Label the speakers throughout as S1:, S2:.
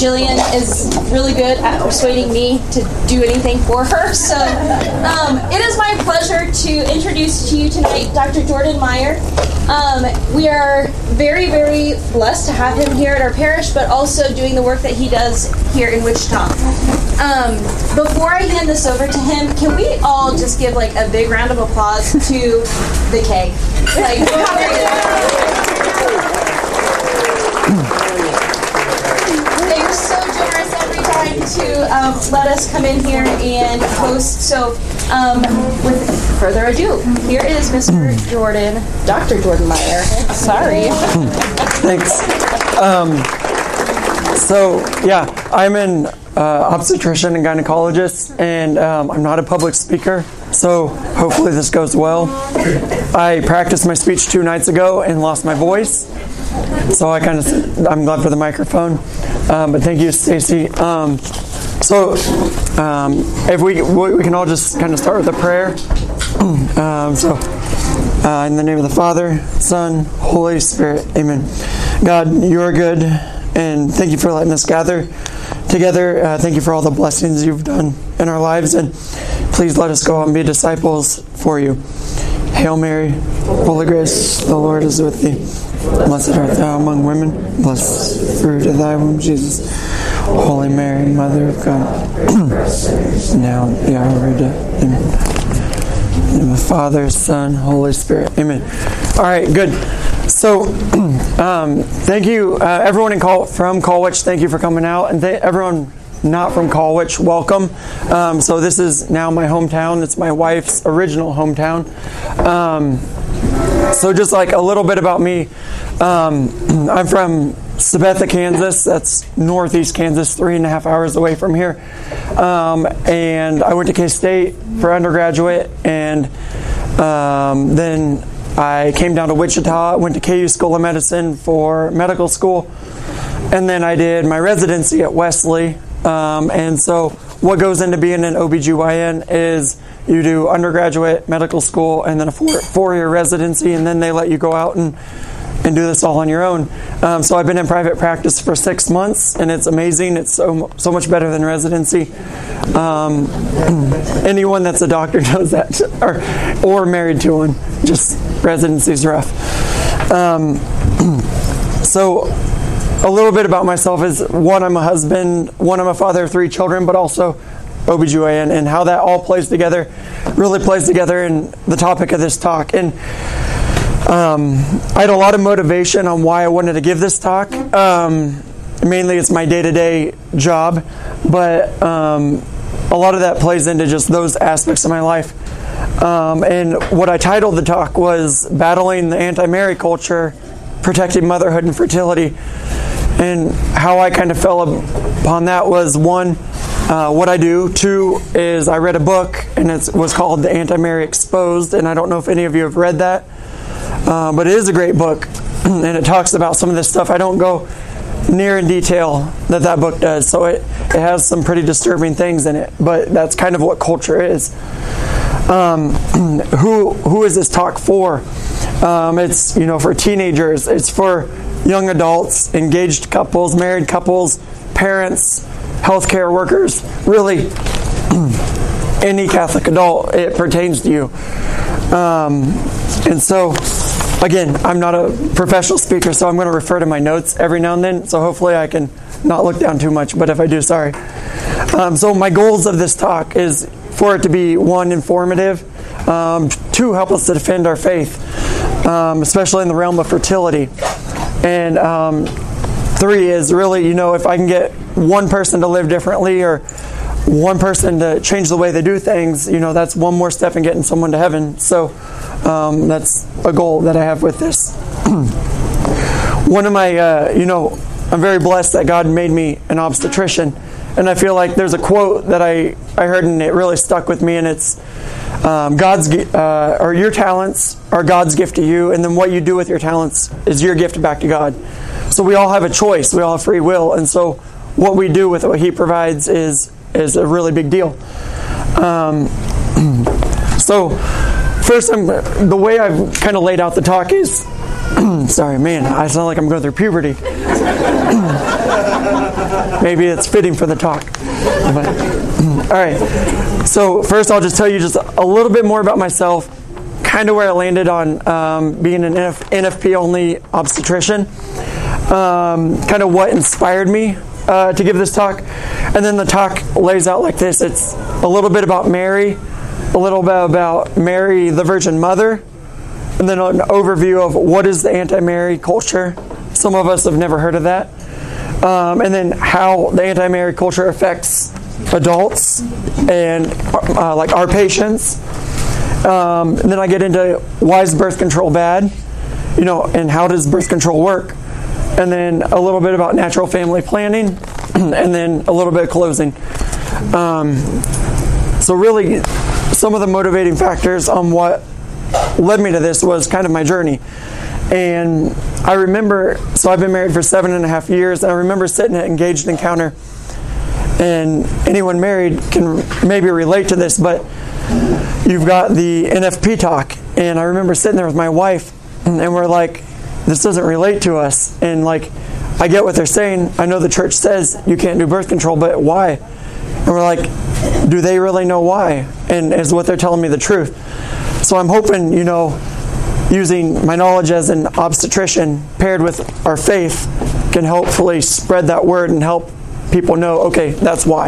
S1: Jillian is really good at persuading me to do anything for her. So it is my pleasure to introduce to you tonight Dr. Jordan Meyer. We are very, very blessed to have him here at our parish, but also doing the work that he does here in Wichita. Before I hand this over to him, can we all just give like a big round of applause to the K? Like, they were so generous every time to let us come in here and host. So, with further ado, here is Mr. Jordan, Dr. Jordan Meyer. Sorry.
S2: Thanks. I'm an obstetrician and gynecologist, and I'm not a public speaker, so hopefully this goes well. I practiced my speech 2 nights ago and lost my voice, so I'm glad for the microphone. But thank you, Stacy. If we can all just kind of start with a prayer. In the name of the Father, Son, Holy Spirit, Amen. God, you are good, and thank you for letting us gather together. Thank you for all the blessings you've done in our lives, and please let us go out and be disciples for you. Hail Mary, full of grace, the Lord is with thee. Blessed art thou among women, blessed is the fruit of thy womb, Jesus. Holy Mary, Mother of God, now at the hour of our death. Amen. In the name of the Father, Son, Holy Spirit. Amen. All right, good. So, thank you, everyone from Colwich. Thank you for coming out, and everyone not from Colwich, welcome. So this is now my hometown. It's my wife's original hometown. So just like a little bit about me, I'm from Sabetha, Kansas. That's northeast Kansas, 3.5 hours away from here. And I went to K-State for undergraduate, and then I came down to Wichita, went to KU School of Medicine for medical school, and then I did my residency at Wesley. And so what goes into being an OBGYN is you do undergraduate medical school and then a four-year residency, and then they let you go out and do this all on your own. So I've been in private practice for 6 months, and it's amazing. It's so much better than residency. Anyone that's a doctor knows that, or married to one. Just residency's rough. So a little bit about myself is, one, I'm a husband, I'm a father of 3 children, but also OBGYN, and how that all really plays together in the topic of this talk. And I had a lot of motivation on why I wanted to give this talk. Mainly it's my day-to-day job, but a lot of that plays into just those aspects of my life. And what I titled the talk was Battling the Anti-Mary Culture, Protecting Motherhood and Fertility. And how I kind of fell upon that was, 1, what I do. 2 is I read a book, and it was called The Anti-Mary Exposed, and I don't know if any of you have read that. But it is a great book, and it talks about some of this stuff. I don't go near in detail that book does, so it has some pretty disturbing things in it, but that's kind of what culture is. Who is this talk for? It's for teenagers, it's for young adults, engaged couples, married couples, parents, healthcare workers, really any Catholic adult, it pertains to you. And so, again, I'm not a professional speaker, so I'm going to refer to my notes every now and then, so hopefully I can not look down too much, but if I do, sorry. So my goals of this talk is for it to be, 1, informative, 2, help us to defend our faith, especially in the realm of fertility, and 3 is really, if I can get one person to live differently, or one person to change the way they do things, that's one more step in getting someone to heaven. So that's a goal that I have with this. One of my, I'm very blessed that God made me an obstetrician. And I feel like there's a quote that I heard, and it really stuck with me, and it's your talents are God's gift to you, and then what you do with your talents is your gift back to God. So we all have a choice. We all have free will, and so what we do with what He provides is a really big deal. So first, the way I've kind of laid out the talk is, sorry, man, I sound like I'm going through puberty. maybe it's fitting for the talk. But, all right. So first, I'll just tell you just a little bit more about myself, kind of where I landed on being an NFP-only obstetrician, kind of what inspired me to give this talk. And then the talk lays out like this. It's a little bit about Mary, a little bit about Mary, the Virgin Mother, and then an overview of what is the anti-Mary culture. Some of us have never heard of that. And then how the anti-Mary culture affects adults and like our patients. And then I get into why is birth control bad, and how does birth control work? And then a little bit about natural family planning, and then a little bit of closing. So really, some of the motivating factors on what led me to this was kind of my journey. And I remember, so I've been married for 7.5 years, and I remember sitting at Engaged Encounter, and anyone married can maybe relate to this, but you've got the NFP talk, and I remember sitting there with my wife, and we're like, this doesn't relate to us. And like, I get what they're saying. I know the church says you can't do birth control, but why? And we're like, do they really know why? And is what they're telling me the truth? So I'm hoping, using my knowledge as an obstetrician paired with our faith can hopefully spread that word and help people know, okay, that's why.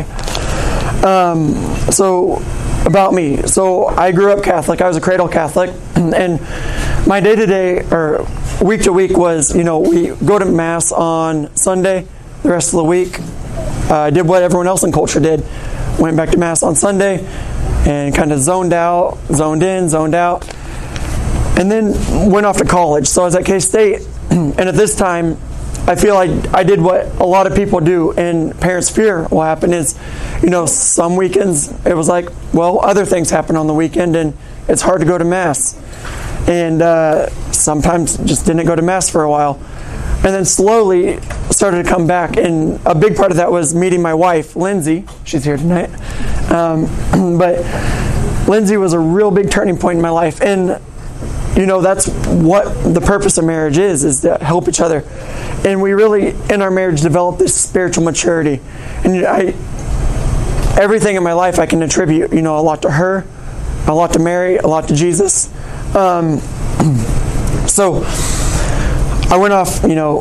S2: So about me. So I grew up Catholic. I was a cradle Catholic. And my day-to-day or week-to-week was, we go to Mass on Sunday. The rest of the week, I did what everyone else in culture did. Went back to Mass on Sunday and kind of zoned out, zoned in, zoned out. And then went off to college. So I was at K-State. And at this time, I feel like I did what a lot of people do, and parents fear what happened is, some weekends it was like, well, other things happen on the weekend, and it's hard to go to Mass. And sometimes just didn't go to Mass for a while. And then slowly started to come back, and a big part of that was meeting my wife, Lindsay. She's here tonight. But Lindsay was a real big turning point in my life, and that's what the purpose of marriage is to help each other. And we really, in our marriage, developed this spiritual maturity. And everything in my life I can attribute, a lot to her, a lot to Mary, a lot to Jesus. So I went off,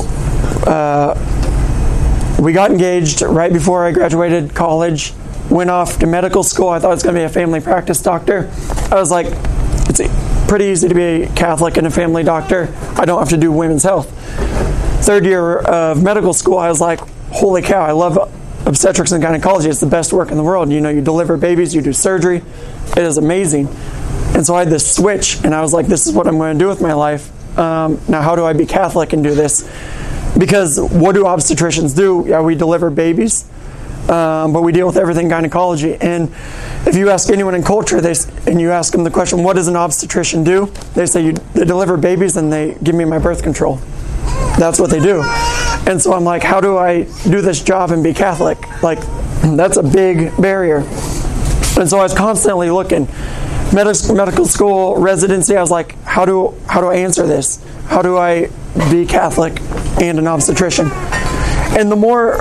S2: we got engaged right before I graduated college, went off to medical school. I thought I was going to be a family practice doctor. I was like, it's pretty easy to be a Catholic and a family doctor. I don't have to do women's health. Third year of medical school, I was like, holy cow, I love obstetrics and gynecology. It's the best work in the world. You deliver babies, you do surgery. It is amazing. And so I had this switch, and I was like, this is what I'm going to do with my life. Now, how do I be Catholic and do this? Because what do obstetricians do? Yeah, we deliver babies, but we deal with everything gynecology. And if you ask anyone in culture, and you ask them the question, what does an obstetrician do? They say, they deliver babies and they give me my birth control. That's what they do. And so I'm like, how do I do this job and be Catholic? Like, that's a big barrier. And so I was constantly looking. Medical school, residency, I was like, how do I answer this? How do I be Catholic and an obstetrician? And the more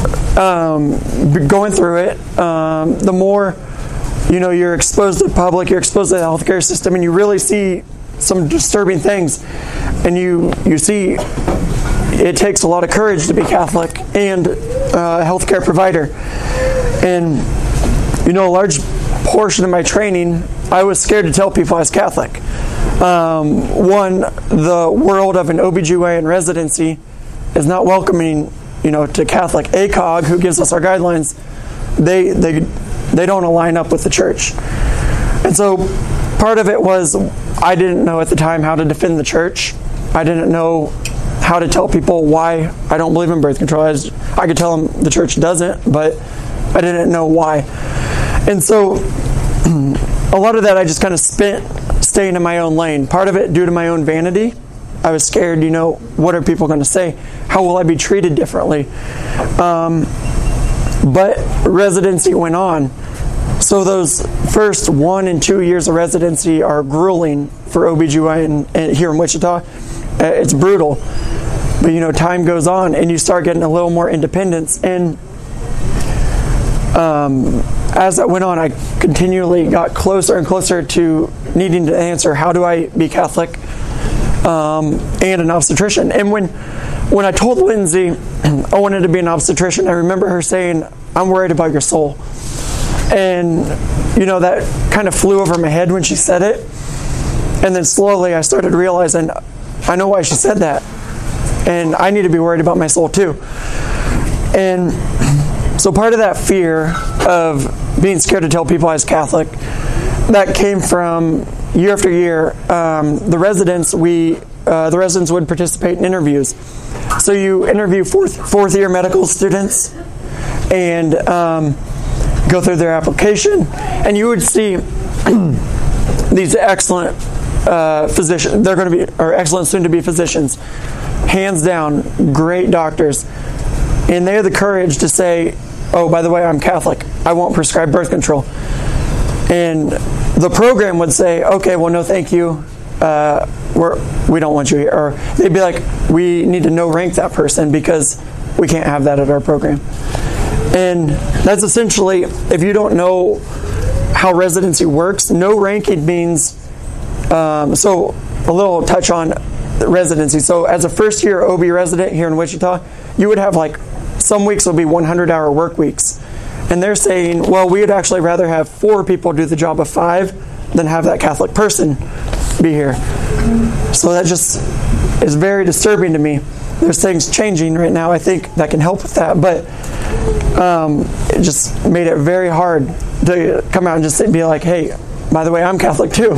S2: going through it, the more you're exposed to the public, you're exposed to the healthcare system, and you really see some disturbing things. And you see it takes a lot of courage to be Catholic and a healthcare provider. And a large portion of my training, I was scared to tell people I was Catholic. One, the world of an OBGYN residency is not welcoming, to Catholic. ACOG, who gives us our guidelines, they don't align up with the church. And so part of it was I didn't know at the time how to defend the church. I didn't know how to tell people why I don't believe in birth control. I could tell them the church doesn't, but I didn't know why. And so a lot of that I just kind of spent staying in my own lane. Part of it due to my own vanity. I was scared, what are people going to say? How will I be treated differently? But residency went on. So those first 1 and 2 years of residency are grueling for OBGYN here in Wichita. It's brutal. But time goes on and you start getting a little more independence. And as that went on, I continually got closer and closer to needing to answer, how do I be Catholic and an obstetrician? And when I told Lindsay I wanted to be an obstetrician, I remember her saying, I'm worried about your soul. And, that kind of flew over my head when she said it. And then slowly I started realizing, I know why she said that. And I need to be worried about my soul too. And so part of that fear of being scared to tell people I was Catholic, that came from year after year. The residents would participate in interviews. So you interview fourth year medical students and go through their application, and you would see these excellent physicians. They're going to be, or excellent soon-to-be physicians, hands down, great doctors, and they have the courage to say, "Oh, by the way, I'm Catholic. I won't prescribe birth control." And the program would say, "Okay, well, no, thank you. We don't want you here." Or they'd be like, "We need to no rank that person because we can't have that at our program." And that's essentially, if you don't know how residency works, no ranking means, so a little touch on residency. So as a first year OB resident here in Wichita, you would have some weeks will be 100-hour work weeks. And they're saying, well, we would actually rather have 4 people do the job of 5 than have that Catholic person be here. So that just is very disturbing to me. There's things changing right now, I think, that can help with that. But it just made it very hard to come out and just be like, hey, by the way, I'm Catholic too.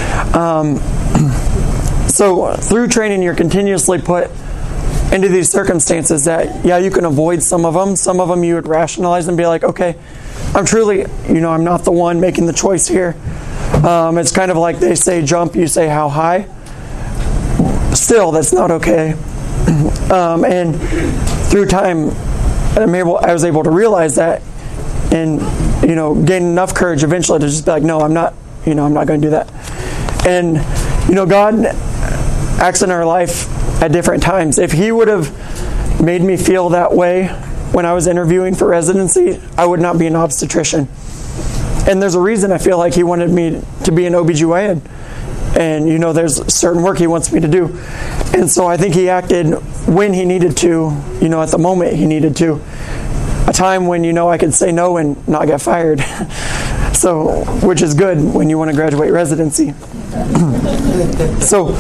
S2: So through training, you're continuously put into these circumstances that, yeah, you can avoid some of them. Some of them you would rationalize and be like, okay, I'm truly, I'm not the one making the choice here. It's kind of like they say jump, you say how high. Still, that's not okay. And through time, I was able to realize that, and gain enough courage eventually to just be like, no, I'm not going to do that. And God acts in our life at different times. If He would have made me feel that way when I was interviewing for residency, I would not be an obstetrician. And there's a reason I feel like He wanted me to be an OBGYN. And there's certain work He wants me to do. And so I think He acted when He needed to, at the moment He needed to. A time when I could say no and not get fired. So, which is good when you want to graduate residency. So,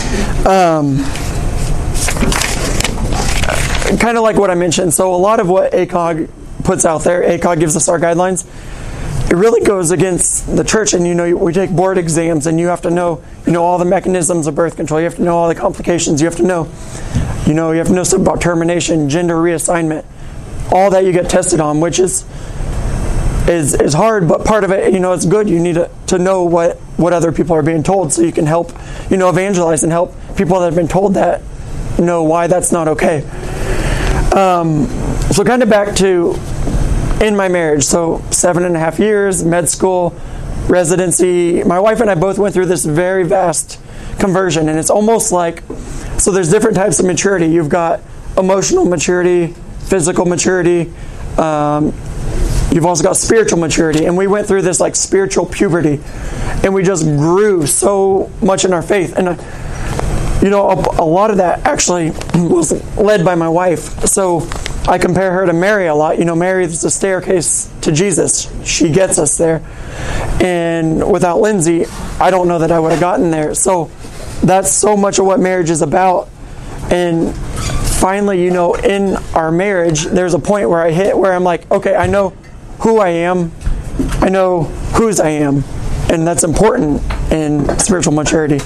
S2: kind of like what I mentioned. So a lot of what ACOG puts out there, ACOG gives us our guidelines, it really goes against the church. And we take board exams, and you have to know all the mechanisms of birth control. You have to know all the complications. You have to know you have to know stuff about termination, gender reassignment, all that you get tested on, which is hard, but part of it, it's good. You need to know what other people are being told, so you can help evangelize and help people that have been told that know why that's not okay. So kind of back to in my marriage. So 7.5 years, med school, residency. My wife and I both went through this very vast conversion, and it's almost like, so there's different types of maturity. You've got emotional maturity, physical maturity. You've also got spiritual maturity. And we went through this spiritual puberty, and we just grew so much in our faith. And a lot of that actually was led by my wife. So I compare her to Mary a lot. Mary is the staircase to Jesus. She gets us there. And without Lindsay, I don't know that I would have gotten there. So that's so much of what marriage is about. And finally, in our marriage, there's a point where where I'm like, okay, I know who I am. I know whose I am. And that's important in spiritual maturity.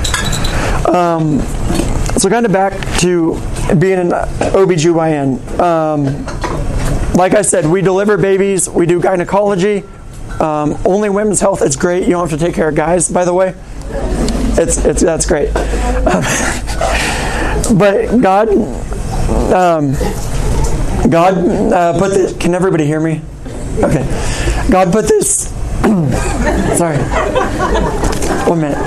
S2: So kind of back to being an OBGYN. Like I said, we deliver babies. We do gynecology. Only women's health. It's great. You don't have to take care of guys, by the way. That's great. But God put this. Can everybody hear me? Okay. God put this. Sorry. 1 minute.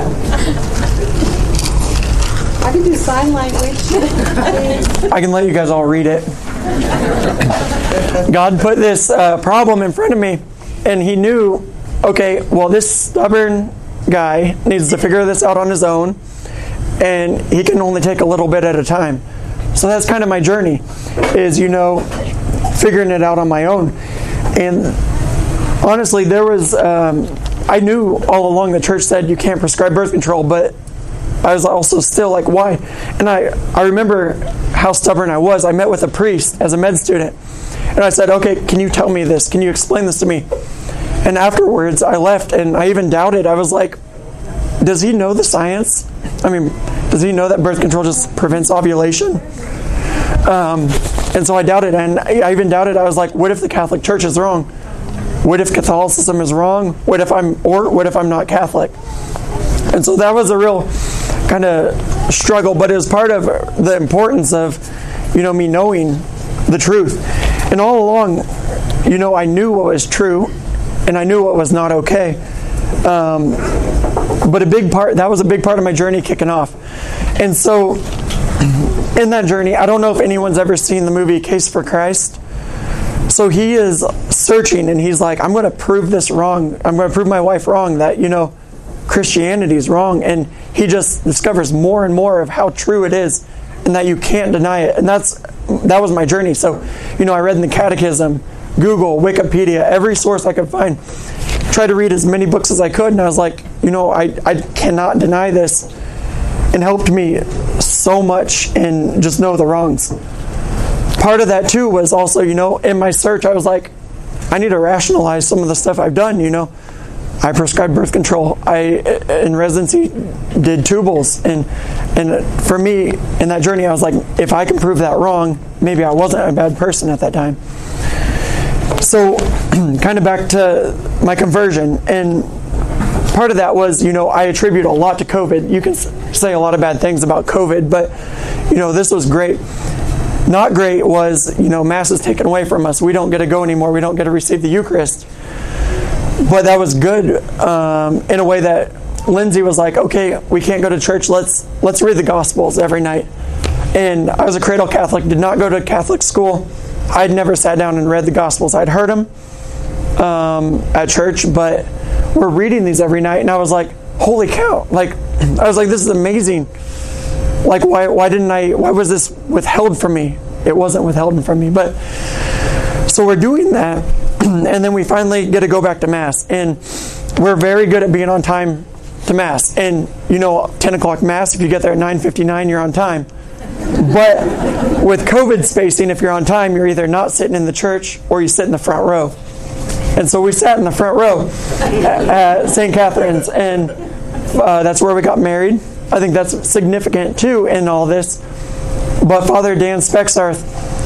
S3: I can do sign language.
S2: I can let you guys all read it. God put this problem in front of me, and He knew, okay, well, this stubborn guy needs to figure this out on his own, and he can only take a little bit at a time. So that's kind of my journey, is, figuring it out on my own. And honestly, there was, I knew all along the church said you can't prescribe birth control, but I was also still like, why? And I remember how stubborn I was. I met with a priest as a med student, and I said, okay, can you tell me this? Can you explain this to me? And afterwards, I left, and I even doubted. I was like, does he know the science? I mean, does he know that birth control just prevents ovulation? And so I doubted, and I even doubted. I was like, what if the Catholic Church is wrong? What if Catholicism is wrong? What if I'm not Catholic? And so that was a real kind of struggle, but it was part of the importance of, me knowing the truth. And all along, I knew what was true, and I knew what was not okay. But that was a big part of my journey kicking off. And so in that journey, I don't know if anyone's ever seen the movie Case for Christ. So he is searching, and he's like, I'm going to prove this wrong. I'm going to prove my wife wrong, that, Christianity is wrong. And he just discovers more and more of how true it is, and that you can't deny it. And that was my journey. So, I read in the Catechism, Google, Wikipedia, every source I could find. Tried to read as many books as I could, and I was like, I cannot deny this. And helped me so much in just know the wrongs. Part of that too was also, in my search, I was like, I need to rationalize some of the stuff I've done. I prescribed birth control. I, in residency, did tubals. And for me, in that journey, I was like, if I can prove that wrong, maybe I wasn't a bad person at that time. So, kind of back to my conversion. And part of that was, I attribute a lot to COVID. You can say a lot of bad things about COVID, but, this was great. Not great was, Mass is taken away from us. We don't get to go anymore. We don't get to receive the Eucharist. But that was good in a way that Lindsay was like, okay, we can't go to church. Let's read the Gospels every night. And I was a cradle Catholic, did not go to Catholic school. I'd never sat down and read the Gospels. I'd heard them at church, but we're reading these every night. And I was like, holy cow. I was like, this is amazing. Why was this withheld from me? It wasn't withheld from me. But so we're doing that. And then we finally get to go back to Mass. And we're very good at being on time to Mass. And, 10 o'clock Mass, if you get there at 9:59, you're on time. But with COVID spacing, if you're on time, you're either not sitting in the church or you sit in the front row. And so we sat in the front row at St. Catherine's. And that's where we got married. I think that's significant, too, in all this. But Father Dan Spexarth,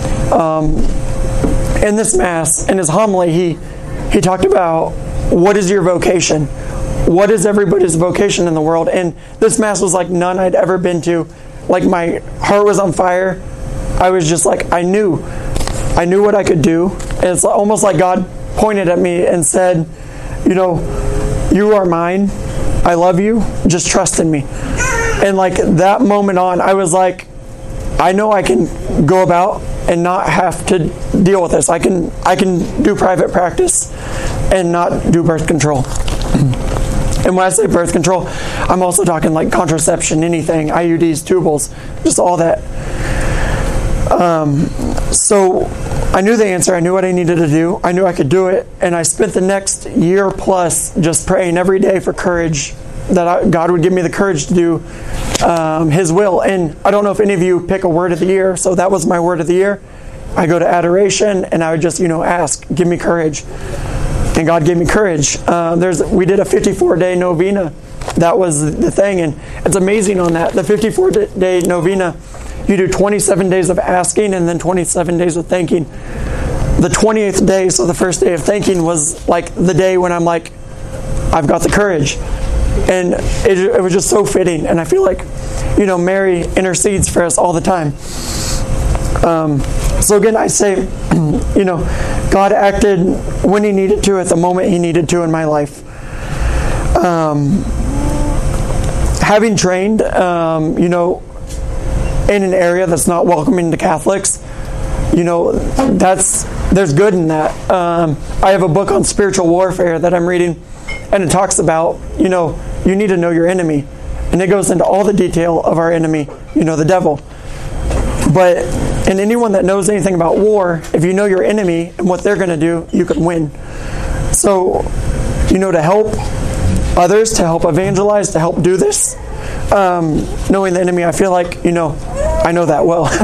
S2: in this Mass, in his homily, he talked about, what is your vocation? What is everybody's vocation in the world? And this Mass was like none I'd ever been to. Like, my heart was on fire. I was just like, I knew what I could do. And it's almost like God pointed at me and said, you are mine. I love you. Just trust in me. And that moment on, I was like, I know I can go about and not have to deal with this. I can do private practice and not do birth control. And when I say birth control, I'm also talking contraception, anything, IUDs, tubals, just all that. So I knew the answer. I knew what I needed to do. I knew I could do it. And I spent the next year plus just praying every day for courage, that God would give me the courage to do His will. And I don't know if any of you pick a word of the year, so that was my word of the year. I go to adoration, and I would just, ask, give me courage. And God gave me courage. We did a 54-day novena. That was the thing. And it's amazing on that. The 54-day novena, you do 27 days of asking and then 27 days of thanking. The 28th day, so the first day of thanking, was the day when I'm like, I've got the courage. And it was just so fitting. And I feel like, Mary intercedes for us all the time. So again, I say, God acted when He needed to, at the moment He needed to in my life. Having trained, in an area that's not welcoming to Catholics, that's there's good in that. I have a book on spiritual warfare that I'm reading, and it talks about, you need to know your enemy. And it goes into all the detail of our enemy, the devil. And anyone that knows anything about war, if you know your enemy and what they're going to do, you can win. So, to help others, to help evangelize, to help do this, knowing the enemy, I feel like, I know that well.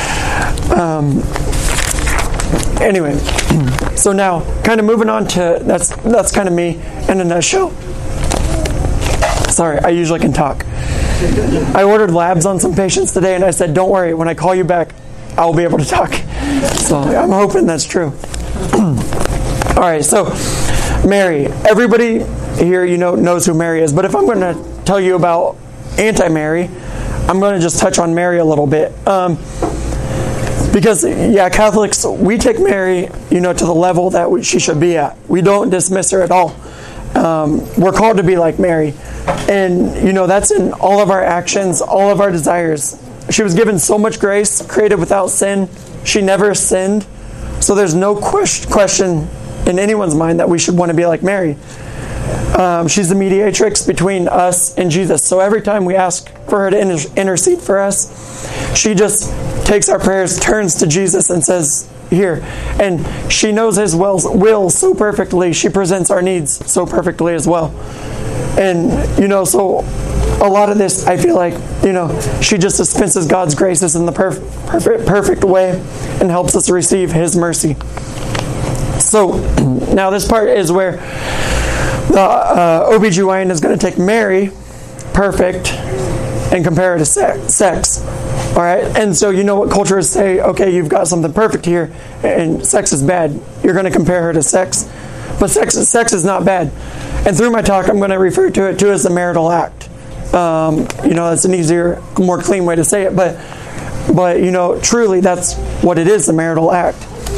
S2: Anyway, so now, kind of moving on to, that's kind of me in a nutshell. Sorry, I usually can talk. I ordered labs on some patients today, and I said, don't worry, when I call you back, I'll be able to talk. So I'm hoping that's true. All right, so Mary. Everybody here, knows who Mary is. But if I'm going to tell you about anti-Mary, I'm going to just touch on Mary a little bit. Because, Catholics, we take Mary, to the level that she should be at. We don't dismiss her at all. We're called to be like Mary. And, that's in all of our actions, all of our desires. She was given so much grace, created without sin. She never sinned. So there's no question in anyone's mind that we should want to be like Mary. She's the mediatrix between us and Jesus. So every time we ask for her to intercede for us, she just takes our prayers, turns to Jesus and says, here. And she knows His will so perfectly. She presents our needs so perfectly as well. And, so a lot of this, I feel like, she just dispenses God's graces in the perfect way and helps us receive His mercy. So now this part is where the OBGYN is going to take Mary, perfect, and compare her to sex. All right? And so what cultures say, okay, you've got something perfect here, and sex is bad. You're going to compare her to sex. But sex is not bad. And through my talk, I'm going to refer to it too as the marital act. It's an easier, more clean way to say it. But truly that's what it is, the marital act.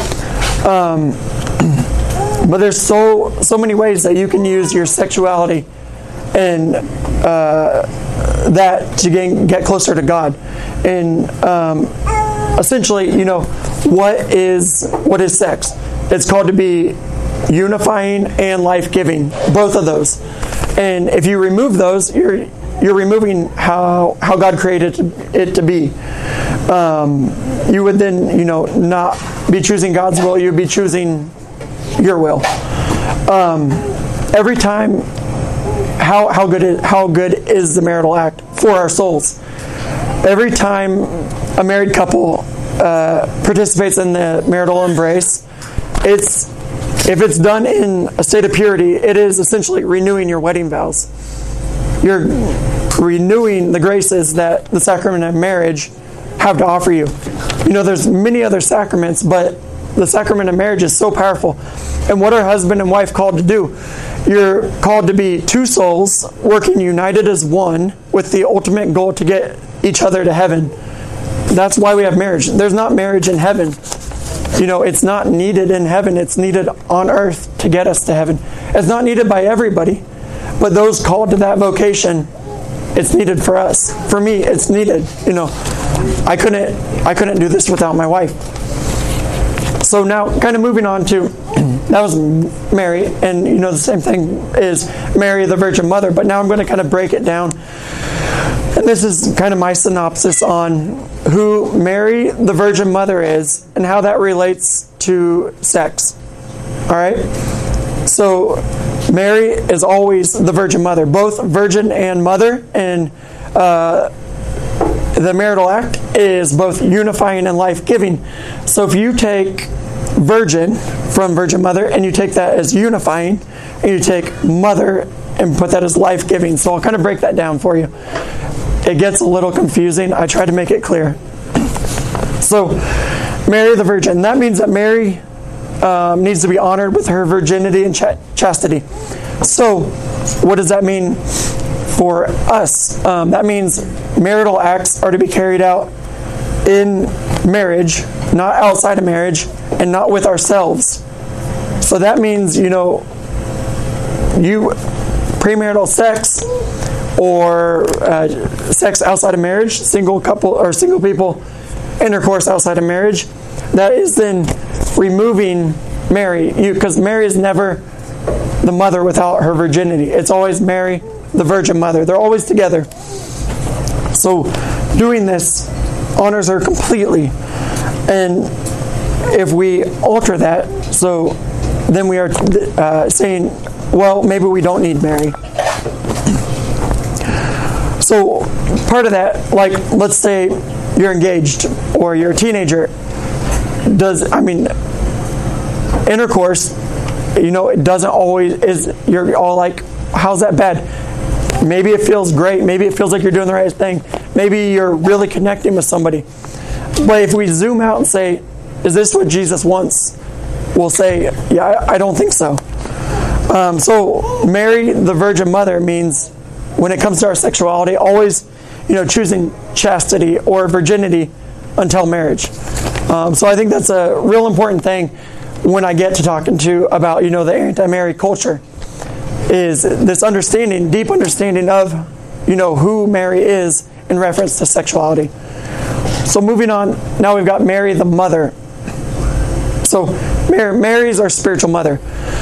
S2: But there's so many ways that you can use your sexuality and that to get closer to God. And essentially, what is sex? It's called to be unifying and life-giving, both of those. And if you remove those, you're removing how God created it to be. You would then, not be choosing God's will. You'd be choosing your will. Every time, how good is the marital act for our souls? Every time a married couple participates in the marital embrace, if it's done in a state of purity, it is essentially renewing your wedding vows. You're renewing the graces that the sacrament of marriage have to offer you. There's many other sacraments, but the sacrament of marriage is so powerful. And what are husband and wife called to do? You're called to be two souls working united as one with the ultimate goal to get each other to heaven. That's why we have marriage. There's not marriage in heaven. It's not needed in heaven. It's needed on earth to get us to heaven. It's not needed by everybody, but those called to that vocation, it's needed for us. For me, it's needed. I couldn't do this without my wife. So now, kind of moving on to, that was Mary, and the same thing is Mary, the Virgin Mother, but now I'm going to kind of break it down. And this is kind of my synopsis on who Mary, the Virgin Mother is, and how that relates to sex. All right? So, Mary is always the Virgin Mother, both Virgin and Mother, and the marital act is both unifying and life-giving. So if you take Virgin from Virgin Mother and you take that as unifying, and you take Mother and put that as life-giving. So I'll kind of break that down for you. It gets a little confusing. I try to make it clear. So, Mary the Virgin. That means that Mary needs to be honored with her virginity and chastity. So, what does that mean for us? That means marital acts are to be carried out in marriage, not outside of marriage, and not with ourselves. So that means, premarital sex or sex outside of marriage, single couple or single people intercourse outside of marriage, that is then removing Mary, because Mary is never the mother without her virginity. It's always Mary, the Virgin Mother. They're always together. So doing this honors her completely. And if we alter that, so then we are saying, well, maybe we don't need Mary. So part of that, like let's say you're engaged or you're a teenager, intercourse, it doesn't always, you're all like, how's that bad? Maybe it feels great. Maybe it feels like you're doing the right thing. Maybe you're really connecting with somebody. But if we zoom out and say, is this what Jesus wants? We'll say, yeah, I don't think so. So Mary, the Virgin Mother, means when it comes to our sexuality, always, choosing chastity or virginity until marriage. So I think that's a real important thing when I get to talking about, the anti-Mary culture, is this understanding, deep understanding of, who Mary is in reference to sexuality. So moving on, now we've got Mary the Mother. So Mary is our spiritual mother.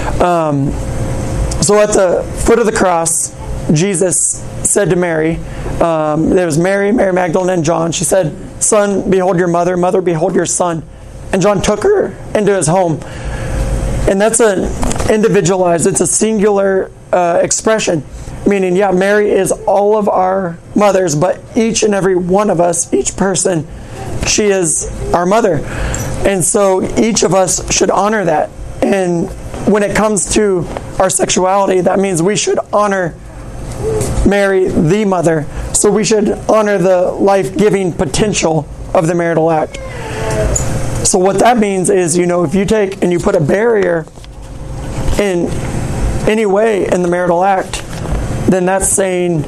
S2: So at the foot of the cross, Jesus said to Mary, there was Mary Magdalene, and John. She said, "Son, behold your mother. Mother, behold your son." And John took her into his home. And that's an individualized, it's a singular expression. Meaning, yeah, Mary is all of our mothers, but each and every one of us, each person, she is our mother. And so each of us should honor that. And when it comes to our sexuality, that means we should honor Mary, the mother. So we should honor the life-giving potential of the marital act. So what that means is, if you take and you put a barrier in any way in the marital act, then that's saying,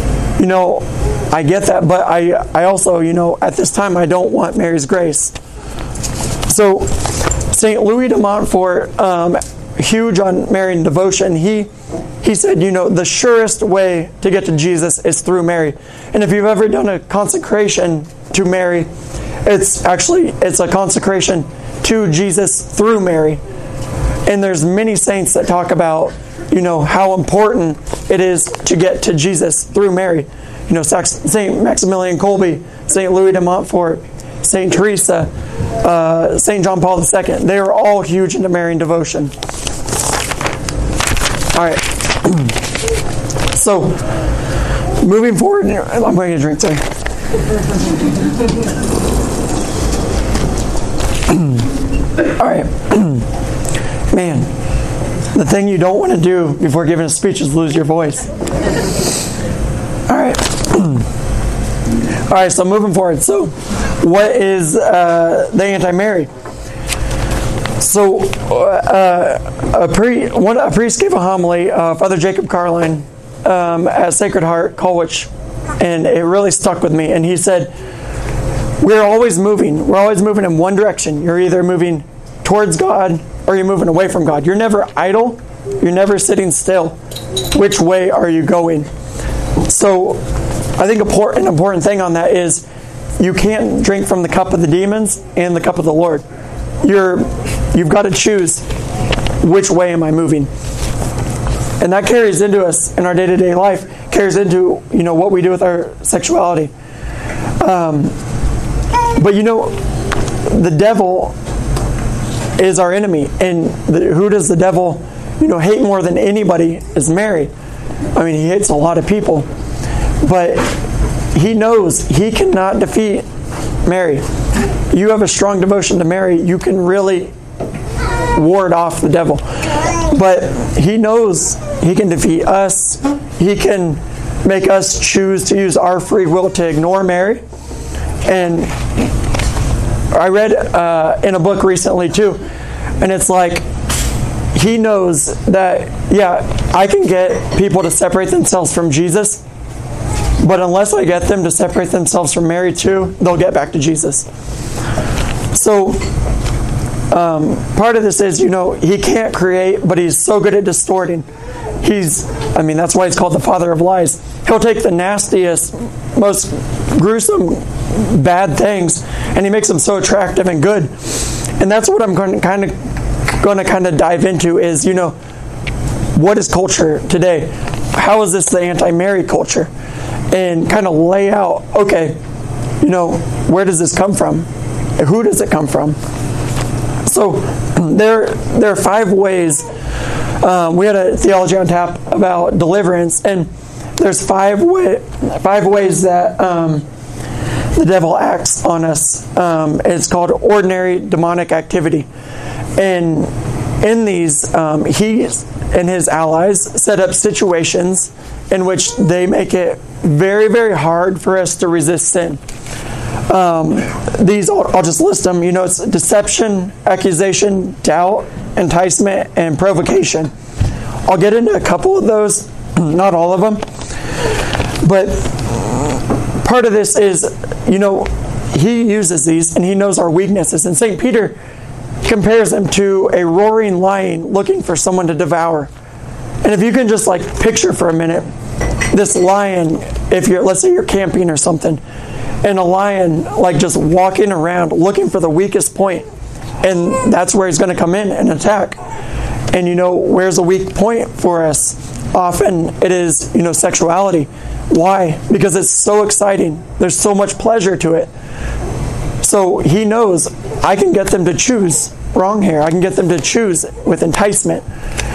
S2: I get that, but I also, at this time, I don't want Mary's grace. So St. Louis de Montfort, huge on Mary and devotion, he said, the surest way to get to Jesus is through Mary. And if you've ever done a consecration to Mary, it's a consecration to Jesus through Mary. And there's many saints that talk about, how important it is to get to Jesus through Mary. St. Maximilian Kolbe, St. Louis de Montfort, St. Teresa, St. John Paul II. They are all huge into Marian devotion. All right. So, moving forward, I'm going to drink, sorry. All right. Man, the thing you don't want to do before giving a speech is lose your voice. All right. All right, so moving forward. So, what is the anti-Mary? So, a priest gave a homily, Father Jacob Carline, at Sacred Heart, Colwich, and it really stuck with me. And he said, we're always moving. We're always moving in one direction. You're either moving towards God or you're moving away from God. You're never idle. You're never sitting still. Which way are you going? So I think an important thing on that is you can't drink from the cup of the demons and the cup of the Lord. You've got to choose, which way am I moving? And that carries into us in our day-to-day life, carries into what we do with our sexuality. But the devil is our enemy, and who does the devil hate more than anybody is Mary. I mean, he hates a lot of people, but he knows he cannot defeat Mary. You have a strong devotion to Mary, you can really ward off the devil. But he knows he can defeat us. He can make us choose to use our free will to ignore Mary. And I read in a book recently too, and it's like he knows that, I can get people to separate themselves from Jesus, but unless I get them to separate themselves from Mary too, they'll get back to Jesus. So Part of this is, he can't create, but he's so good at distorting. That's why he's called the father of lies. He'll take the nastiest, most gruesome, bad things, and he makes them so attractive and good. And that's what I'm going to kind of dive into is, what is culture today? How is this the anti-married culture? And kind of lay out, okay, where does this come from? Who does it come from? So there are 5 ways. We had a Theology on Tap about deliverance, and there's 5 ways that the devil acts on us. It's called ordinary demonic activity. And in these, he and his allies set up situations in which they make it very, very hard for us to resist sin. These, I'll just list them. It's deception, accusation, doubt, enticement, and provocation. I'll get into a couple of those, not all of them. But part of this is, he uses these and he knows our weaknesses. And St. Peter compares them to a roaring lion looking for someone to devour. And if you can just picture for a minute this lion, let's say you're camping or something, and a lion just walking around looking for the weakest point, and that's where he's going to come in and attack. And where's a weak point for us? Often it is sexuality. Why? Because it's so exciting. There's so much pleasure to it. So he knows I can get them to choose wrong here. I can get them to choose with enticement.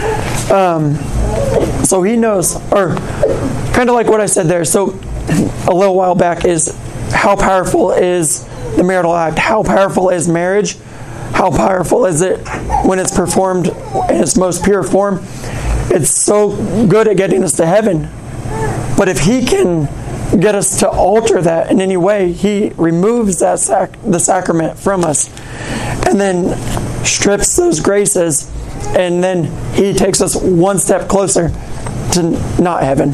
S2: So he knows, or kind of like what I said there. So a little while back is how powerful is the marital act? How powerful is marriage? How powerful is it when it's performed in its most pure form? It's so good at getting us to heaven. But if he can get us to alter that in any way, he removes that the sacrament from us and then strips those graces, and then he takes us one step closer to not heaven.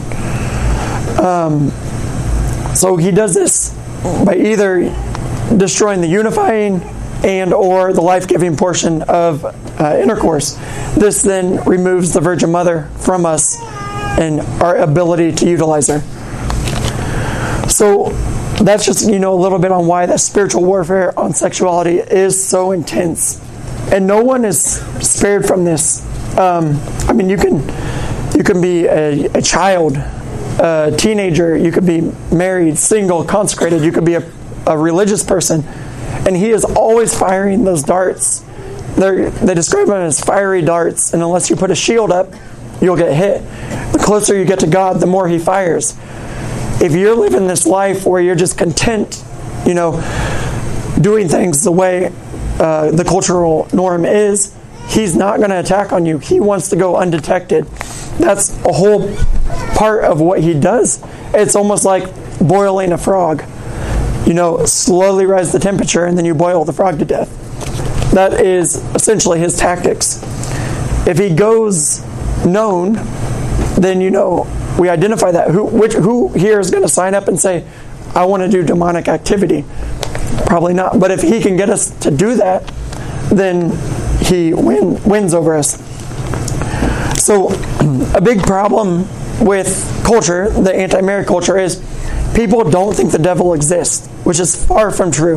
S2: So he does this by either destroying the unifying and or the life-giving portion of intercourse. This then removes the Virgin Mother from us and our ability to utilize her. So that's just, a little bit on why that spiritual warfare on sexuality is so intense. And no one is spared from this. You can be a child, a teenager, you could be married, single, consecrated, you could be a religious person, and he is always firing those darts. They describe them as fiery darts, and unless you put a shield up, you'll get hit. The closer you get to God, the more he fires. If you're living this life where you're just content, doing things the way the cultural norm is, he's not going to attack on you. He wants to go undetected. That's a whole part of what he does. It's almost like boiling a frog. Slowly rise the temperature and then you boil the frog to death. That is essentially his tactics. If he goes known, then we identify that. Who here is going to sign up and say, I want to do demonic activity? Probably not. But if he can get us to do that, then he wins over us. So a big problem with culture, the anti-marriage culture, is people don't think the devil exists, which is far from true.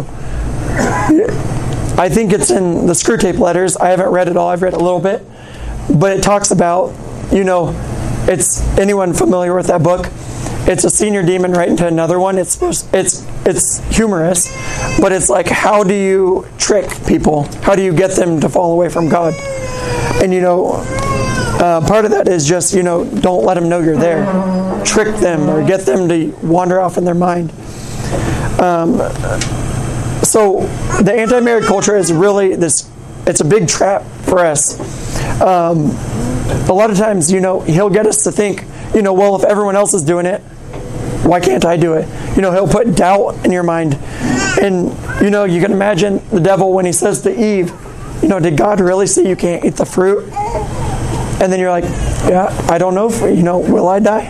S2: I think it's in the Screwtape Letters. I haven't read it all. I've read a little bit. But it talks about, it's anyone familiar with that book? It's a senior demon writing to another one. It's humorous, but it's like, how do you trick people? How do you get them to fall away from God? And part of that is just, don't let them know you're there. Trick them or get them to wander off in their mind. So the anti-marriage culture is really it's a big trap for us. A lot of times, he'll get us to think, well, if everyone else is doing it, why can't I do it? He'll put doubt in your mind. And, you can imagine the devil when he says to Eve, did God really say you can't eat the fruit? And then you're like, yeah, I don't know, will I die?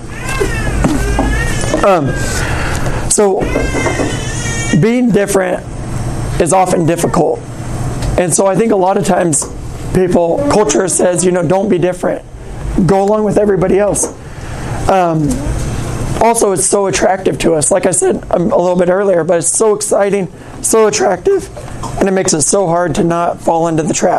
S2: So being different is often difficult. And so I think a lot of times culture says, don't be different. Go along with everybody else. Also, it's so attractive to us. Like I said a little bit earlier, but it's so exciting, so attractive, and it makes it so hard to not fall into the trap.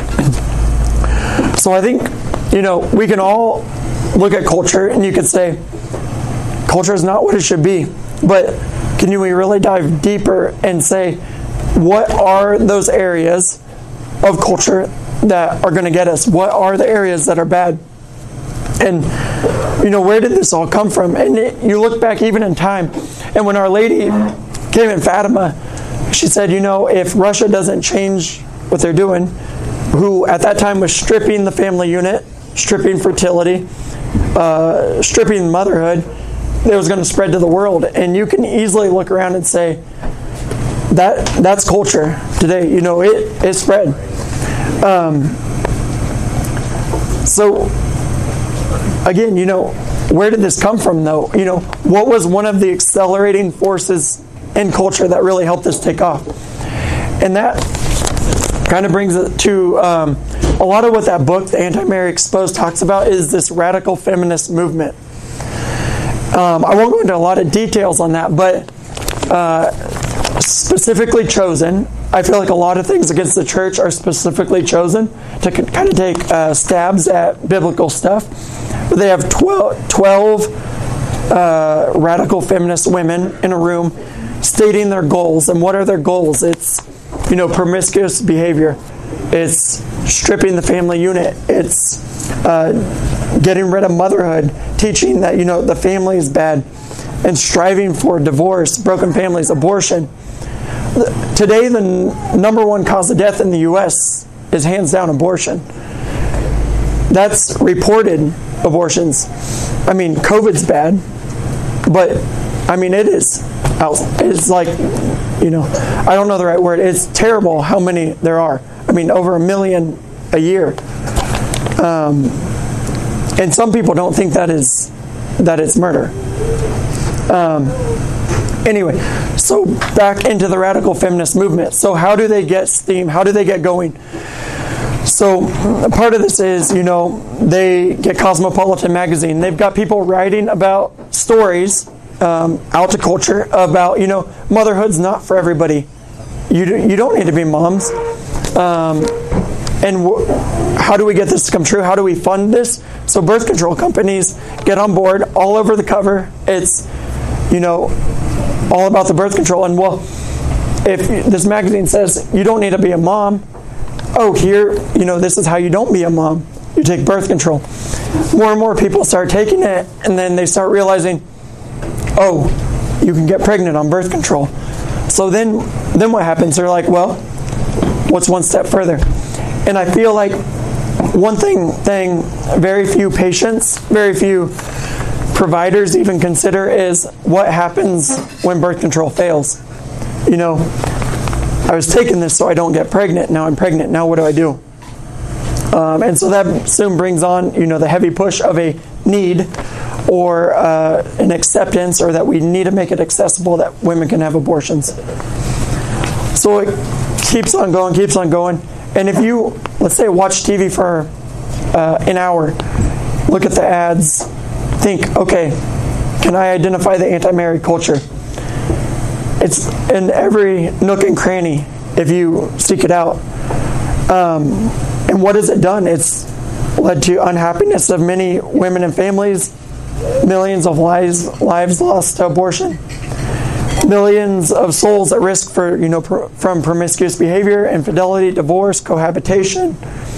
S2: So I think, we can all look at culture and you could say, culture is not what it should be. But can we really dive deeper and say, what are those areas of culture that are going to get us? What are the areas that are bad? And, where did this all come from? And you look back even in time, and when Our Lady came in Fatima, she said, if Russia doesn't change what they're doing, who at that time was stripping the family unit, stripping fertility, stripping motherhood, it was going to spread to the world. And you can easily look around and say, that's culture today. It spread. So, again, where did this come from, though? What was one of the accelerating forces in culture that really helped this take off? And that kind of brings it to a lot of what that book, The Anti-Marriage Exposed, talks about is this radical feminist movement. I won't go into a lot of details on that, but specifically chosen. I feel like a lot of things against the church are specifically chosen to kind of take stabs at biblical stuff. But they have 12 radical feminist women in a room stating their goals. And what are their goals? It's, promiscuous behavior. It's stripping the family unit. It's getting rid of motherhood, teaching that, the family is bad, and striving for divorce, broken families, abortion. Today, the number one cause of death in the U.S. is hands down abortion. That's reported abortions. COVID's bad, but it is. It's like, I don't know the right word. It's terrible how many there are. Over 1 million a year. And some people don't think that it's murder. Anyway, so back into the radical feminist movement. So how do they get steam? How do they get going? So part of this is, they get Cosmopolitan magazine. They've got people writing about stories out to culture about, motherhood's not for everybody. You don't need to be moms. How do we get this to come true? How do we fund this? So birth control companies get on board all over the cover. It's, all about the birth control. And if this magazine says you don't need to be a mom, this is how you don't be a mom. You take birth control. More and more people start taking it, and then they start realizing, you can get pregnant on birth control. So then what happens? They're like, what's one step further? And I feel like one thing very few patients, very few providers even consider is what happens when birth control fails. I was taking this so I don't get pregnant. Now I'm pregnant. Now what do I do? And so that soon brings on, the heavy push of a need or an acceptance, or that we need to make it accessible that women can have abortions. So it keeps on going. And if you, let's say, watch TV for an hour, look at the ads, think, okay, can I identify the anti-marriage culture? It's in every nook and cranny if you seek it out. And what has it done? It's led to unhappiness of many women and families, millions of lives lost to abortion, millions of souls at risk for from promiscuous behavior, infidelity, divorce, cohabitation.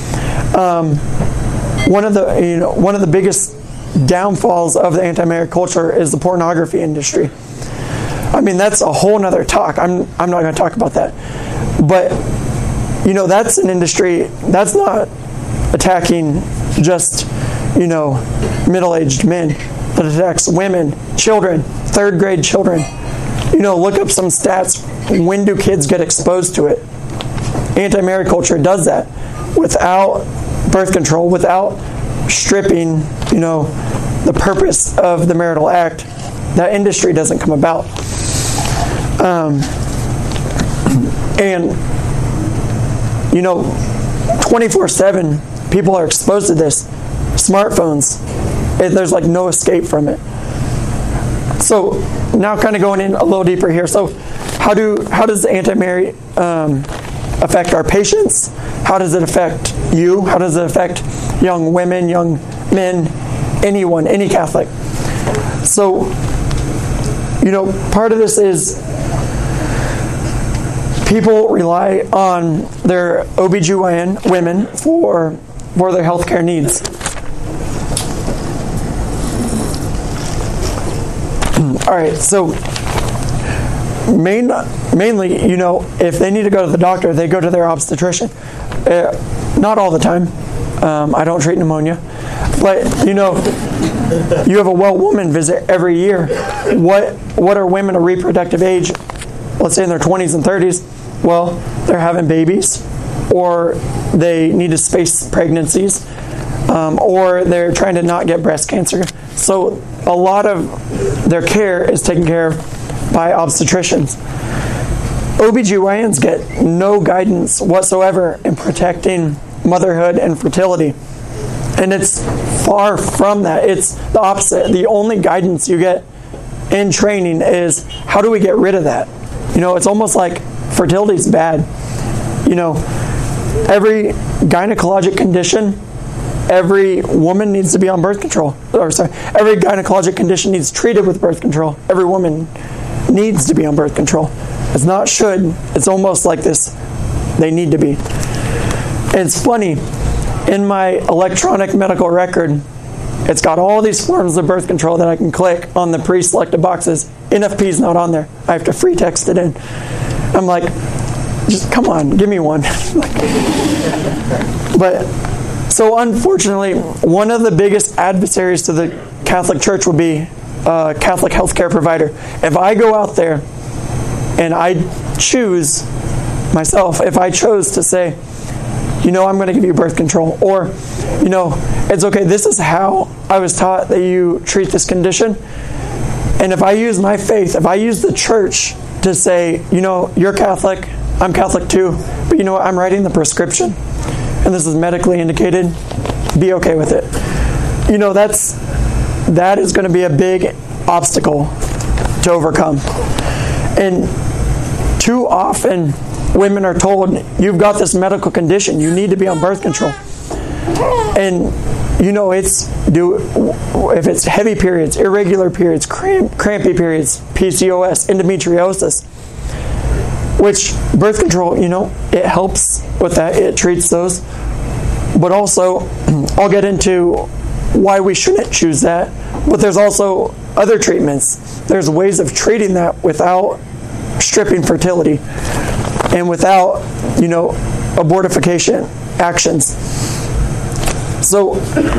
S2: One of the biggest downfalls of the anti-marriage culture is the pornography industry. That's a whole nother talk. I'm not going to talk about that. But that's an industry that's not attacking just middle-aged men, but attacks women, children, third grade children. Look up some stats. When do kids get exposed to it? Anti-marriage culture does that without birth control, without stripping, the purpose of the marital act. That industry doesn't come about. And 24/7, people are exposed to this. Smartphones, there's like no escape from it. So now kind of going in a little deeper here. So how does the anti-marriage affect our patients? How does it affect you? How does it affect young women, young men, anyone, any Catholic? So, part of this is people rely on their OBGYN women for their healthcare needs. All right, so mainly, if they need to go to the doctor, they go to their obstetrician. Not all the time. I don't treat pneumonia. But, you have a well woman visit every year. What are women of reproductive age, let's say in their 20s and 30s? Well, they're having babies, or they need to space pregnancies, or they're trying to not get breast cancer. So a lot of their care is taken care of by obstetricians. OBGYNs get no guidance whatsoever in protecting motherhood and fertility. And it's far from that. It's the opposite. The only guidance you get in training is, how do we get rid of that? It's almost like fertility is bad. Every gynecologic condition, every woman needs to be on birth control. Every gynecologic condition needs treated with birth control. Every woman needs to be on birth control. It's not should. It's almost like this. They need to be. And it's funny. In my electronic medical record, it's got all these forms of birth control that I can click on the pre-selected boxes. NFP is not on there. I have to free text it in. I'm like, just come on, give me one. But so unfortunately, one of the biggest adversaries to the Catholic Church would be a Catholic healthcare provider. If I go out there and I choose myself, if I chose to say, I'm going to give you birth control, or, it's okay, this is how I was taught that you treat this condition. And if I use my faith, if I use the church to say, you're Catholic, I'm Catholic too, but I'm writing the prescription, and this is medically indicated, be okay with it. That is going to be a big obstacle to overcome. And too often, women are told, you've got this medical condition, you need to be on birth control. And if it's heavy periods, irregular periods, crampy periods, PCOS, endometriosis, which birth control, it helps with that, it treats those. But also, I'll get into why we shouldn't choose that, but there's also other treatments. There's ways of treating that without stripping fertility and without, abortification actions. So,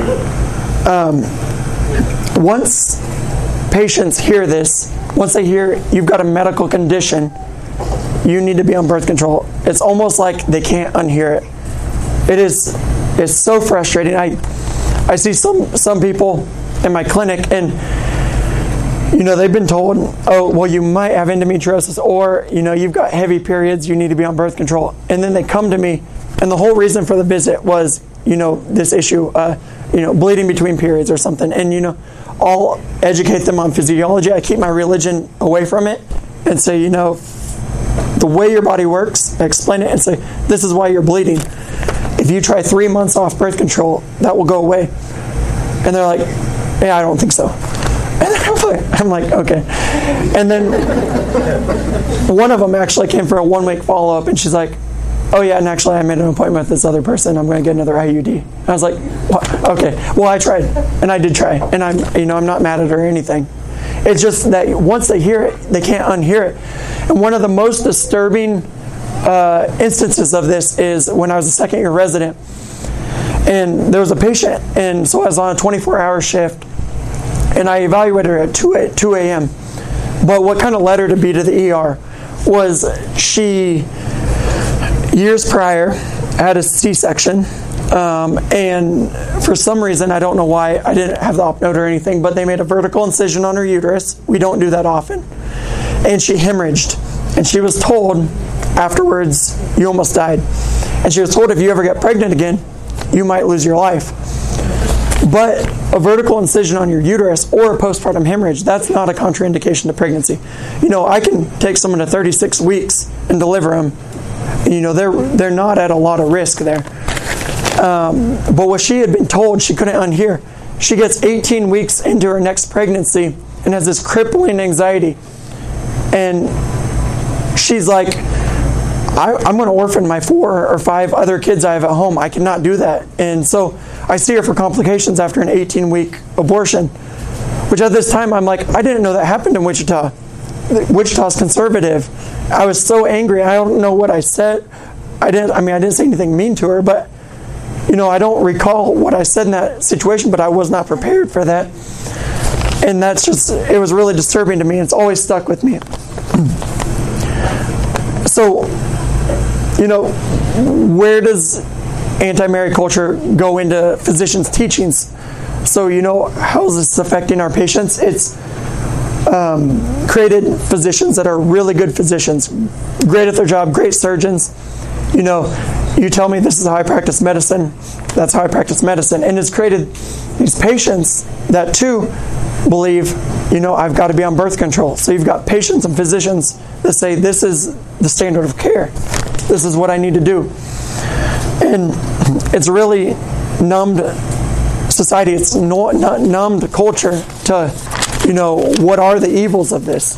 S2: once patients hear this, once they hear you've got a medical condition, you need to be on birth control, it's almost like they can't unhear it. It's so frustrating. I see some people in my clinic, and they've been told, oh, well, you might have endometriosis, or, you've got heavy periods, you need to be on birth control. And then they come to me, and the whole reason for the visit was, this issue, bleeding between periods or something. And, I'll educate them on physiology. I keep my religion away from it and say, the way your body works, explain it and say, this is why you're bleeding. If you try 3 months off birth control, that will go away. And they're like, yeah, I don't think so. And I'm like, okay. And then one of them actually came for a 1-week follow-up, and she's like, oh yeah, and actually I made an appointment with this other person. I'm going to get another IUD. And I was like, what? Okay. Well, I tried, and I did try, and I'm not mad at her or anything. It's just that once they hear it, they can't unhear it. And one of the most disturbing instances of this is when I was a second-year resident, and there was a patient, and so I was on a 24-hour shift, and I evaluated her at 2 a.m. But what kind of led her to be to the ER was she, years prior, had a C-section, and for some reason, I don't know why, I didn't have the op note or anything, but they made a vertical incision on her uterus. We don't do that often. And she hemorrhaged. And she was told afterwards, you almost died. And she was told, if you ever get pregnant again, you might lose your life. But a vertical incision on your uterus or a postpartum hemorrhage, that's not a contraindication to pregnancy. I can take someone to 36 weeks and deliver them. They're not at a lot of risk there. But what she had been told, she couldn't unhear. She gets 18 weeks into her next pregnancy and has this crippling anxiety. And she's like, I'm going to orphan my 4 or 5 other kids I have at home. I cannot do that. And so I see her for complications after an 18-week abortion, which at this time I'm like, I didn't know that happened in Wichita. Wichita's conservative. I was so angry. I don't know what I said. I didn't say anything mean to her, but I don't recall what I said in that situation, but I was not prepared for that. And it was really disturbing to me. It's always stuck with me. So, where does anti-marriage culture go into physicians' teachings? So, how is this affecting our patients? It's created physicians that are really good physicians, great at their job, great surgeons. You tell me this is how I practice medicine, that's how I practice medicine. And it's created these patients that too believe, I've got to be on birth control. So you've got patients and physicians that say, this is the standard of care. This is what I need to do. And it's really numbed society. It's numbed culture to, what are the evils of this?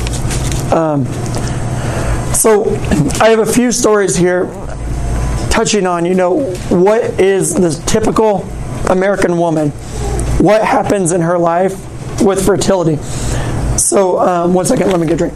S2: So I have a few stories here touching on, what is the typical American woman? What happens in her life with fertility? So, 1 second, let me get a drink.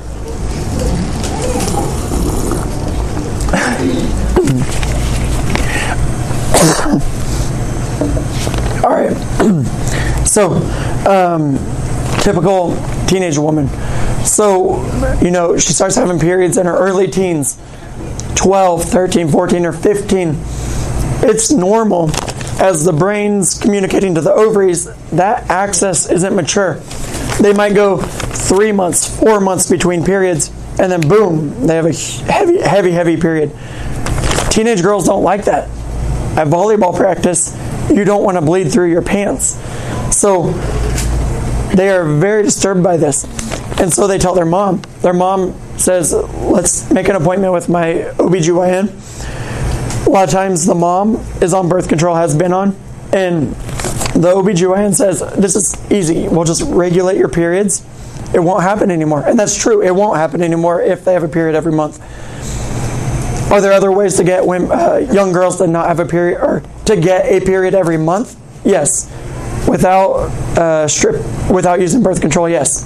S2: All right. So, typical teenage woman. So, she starts having periods in her early teens, 12, 13, 14, or 15. It's normal. As the brain's communicating to the ovaries, that axis isn't mature. They might go 3 months, 4 months between periods, and then boom, they have a heavy period. Teenage girls don't like that. At volleyball practice, you don't want to bleed through your pants. So they are very disturbed by this. And so they tell their mom. Their mom says, let's make an appointment with my OBGYN. A lot of times the mom is on birth control, has been on, and the OBGYN says, this is easy. We'll just regulate your periods. It won't happen anymore. And that's true. It won't happen anymore if they have a period every month. Are there other ways to get young girls to not have a period, or to get a period every month? Yes. Without using birth control, yes.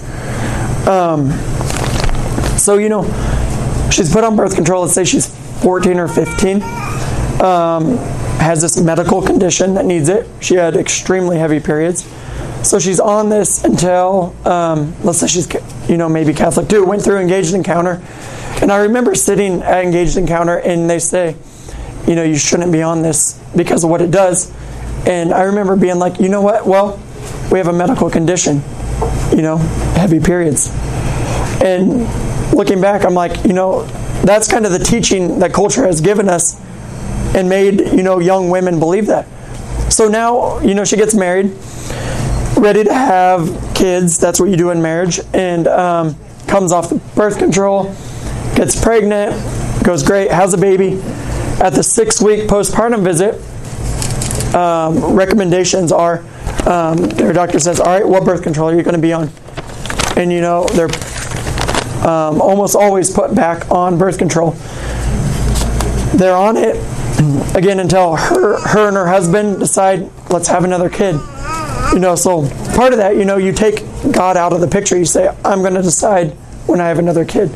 S2: So, she's put on birth control. Let's say she's 14 or 15. Has this medical condition that needs it. She had extremely heavy periods. So she's on this until, let's say she's, maybe Catholic too, went through Engaged Encounter. And I remember sitting at Engaged Encounter and they say, you shouldn't be on this because of what it does. And I remember being like, you know what? Well, we have a medical condition, heavy periods. And looking back, I'm like, that's kind of the teaching that culture has given us and made, young women believe that. So now, she gets married, ready to have kids. That's what you do in marriage. And comes off the birth control, gets pregnant, goes great, has a baby. At the 6-week postpartum visit, recommendations are, their doctor says, all right, what birth control are you going to be on? And, they're almost always put back on birth control. They're on it, again, until her and her husband decide, let's have another kid. So part of that, you take God out of the picture. You say, I'm going to decide when I have another kid.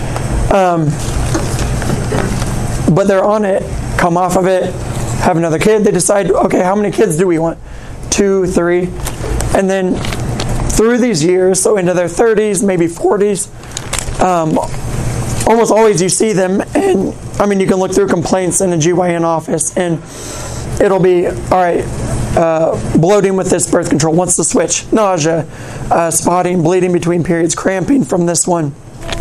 S2: But they're on it, come off of it, have another kid. They decide, okay, how many kids do we want? 2, 3. And then through these years, so into their 30s, maybe 40s, almost always you see them, and you can look through complaints in a GYN office, and it'll be, all right, bloating with this birth control, wants to switch, nausea, spotting, bleeding between periods, cramping from this one.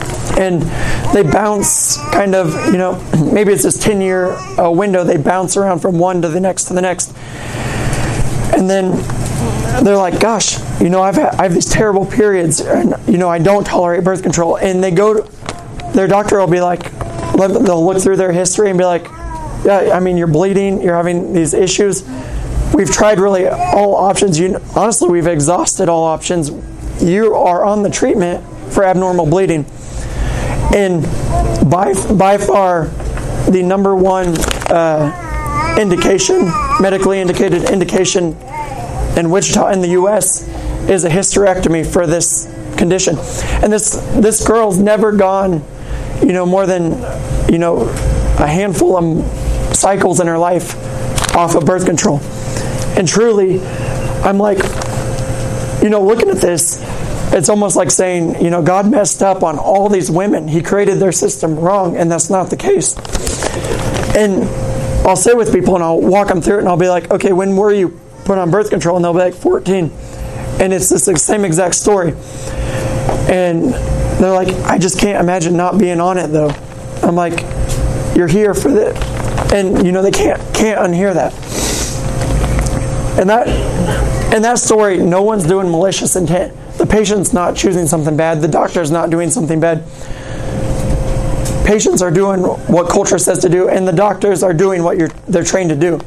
S2: and they bounce kind of, maybe it's this 10-year window. They bounce around from one to the next to the next. And then they're like, gosh, I have these terrible periods, and, I don't tolerate birth control. And they go to, their doctor will be like, they'll look through their history and be like, yeah, you're bleeding, you're having these issues. We've tried really all options. Honestly, we've exhausted all options. You are on the treatment for abnormal bleeding. And by far, the number one indication, medically indicated indication in Wichita in the U.S. is a hysterectomy for this condition. And this girl's never gone, more than, a handful of cycles in her life off of birth control. And truly, I'm like, looking at this, it's almost like saying, God messed up on all these women. He created their system wrong, and that's not the case. And I'll sit with people and I'll walk them through it, and I'll be like, okay, when were you put on birth control? And they'll be like, 14. And it's the same exact story. And they're like, I just can't imagine not being on it, though. I'm like, you're here for this. And, they can't unhear that. And that story, no one's doing malicious intent. The patient's not choosing something bad. The doctor's not doing something bad. Patients are doing what culture says to do, and the doctors are doing what they're trained to do.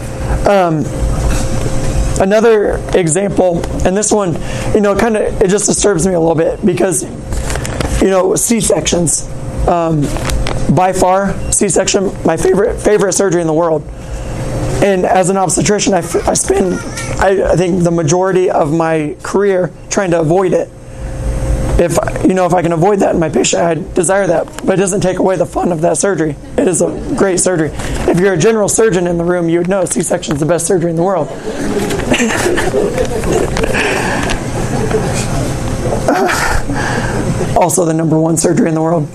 S2: Another example, and this one, it just disturbs me a little bit because, C-sections. By far, C-section, my favorite surgery in the world. And as an obstetrician, I spend, I think, the majority of my career trying to avoid it. If I can avoid that in my patient, I desire that. But it doesn't take away the fun of that surgery. It is a great surgery. If you're a general surgeon in the room, you would know C-section is the best surgery in the world. Also the number one surgery in the world.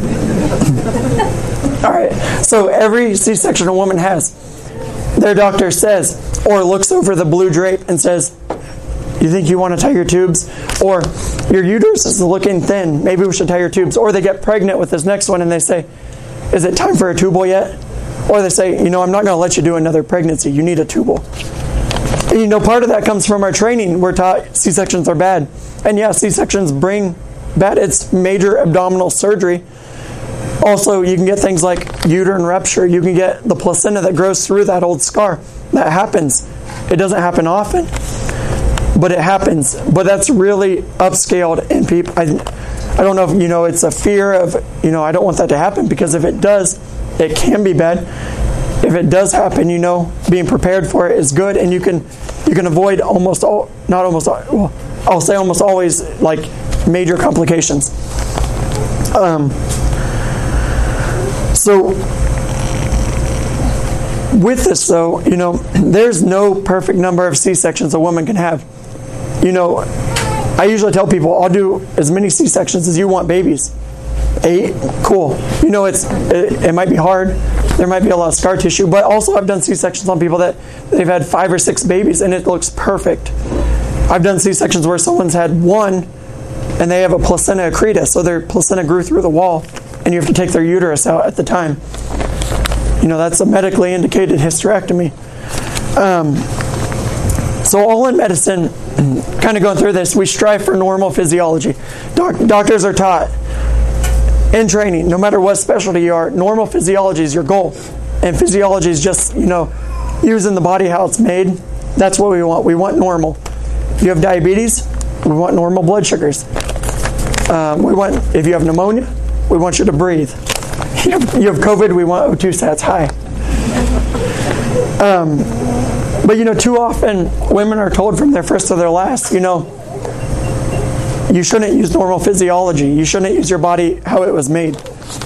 S2: All right. So every C-section a woman has, their doctor says, or looks over the blue drape and says, you think you want to tie your tubes? Or your uterus is looking thin. Maybe we should tie your tubes. Or they get pregnant with this next one and they say, is it time for a tubal yet? Or they say, I'm not going to let you do another pregnancy. You need a tubal. And, part of that comes from our training. We're taught C-sections are bad. And yeah, C-sections bring bad. It's major abdominal surgery. Also, you can get things like uterine rupture. You can get the placenta that grows through that old scar. That happens. It doesn't happen often, but it happens. But that's really upscaled in people. I don't know if it's a fear of, I don't want that to happen, because if it does, it can be bad. If it does happen, being prepared for it is good, and you can avoid almost always like major complications. So with this, though, there's no perfect number of C-sections a woman can have. I usually tell people, I'll do as many C-sections as you want babies. 8, cool. It might be hard. There might be a lot of scar tissue, but also I've done C-sections on people that they've had 5 or 6 babies, and it looks perfect. I've done C-sections where someone's had 1, and they have a placenta accreta, so their placenta grew through the wall, and you have to take their uterus out at the time. That's a medically indicated hysterectomy. So all in medicine, kind of going through this, we strive for normal physiology. Doctors are taught in training, no matter what specialty you are, normal physiology is your goal. And physiology is just, using the body how it's made. That's what we want. We want normal. If you have diabetes, we want normal blood sugars. If you have pneumonia, we want you to breathe. You have COVID, we want O2 stats high. But too often women are told from their first to their last, you shouldn't use normal physiology. You shouldn't use your body how it was made.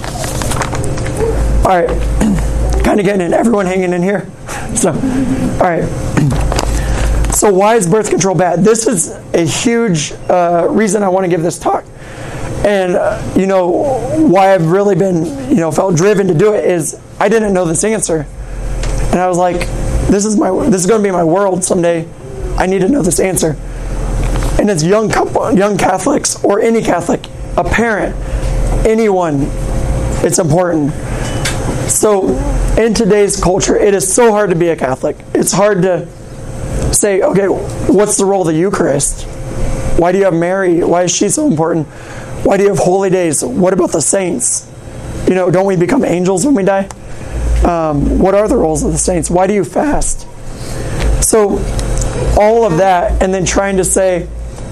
S2: All right, kind of getting in. Everyone hanging in here. So, all right. So why is birth control bad? This is a huge reason I want to give this talk. And, why I've really been, felt driven to do it is I didn't know this answer. And I was like, this is going to be my world someday. I need to know this answer. And as young Catholics, or any Catholic, a parent, anyone, it's important. So in today's culture, it is so hard to be a Catholic. It's hard to say, okay, what's the role of the Eucharist? Why do you have Mary? Why is she so important? Why do you have holy days? What about the saints? Don't we become angels when we die? What are the roles of the saints? Why do you fast? So all of that, and then trying to say,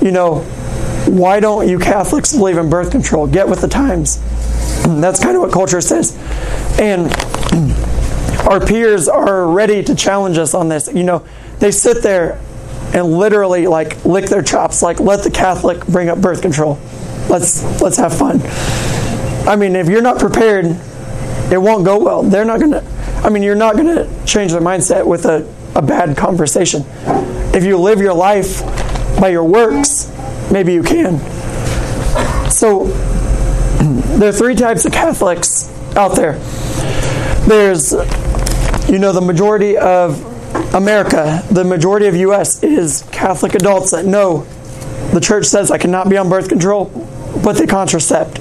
S2: why don't you Catholics believe in birth control? Get with the times. That's kind of what culture says. And our peers are ready to challenge us on this. They sit there and literally lick their chops, let the Catholic bring up birth control. Let's have fun. I mean, if you're not prepared, it won't go well. You're not going to change their mindset with a bad conversation. If you live your life by your works, maybe you can. So there are three types of Catholics out there. There's, the majority of America, the majority of U.S. is Catholic adults that know the church says I cannot be on birth control, but they contracept.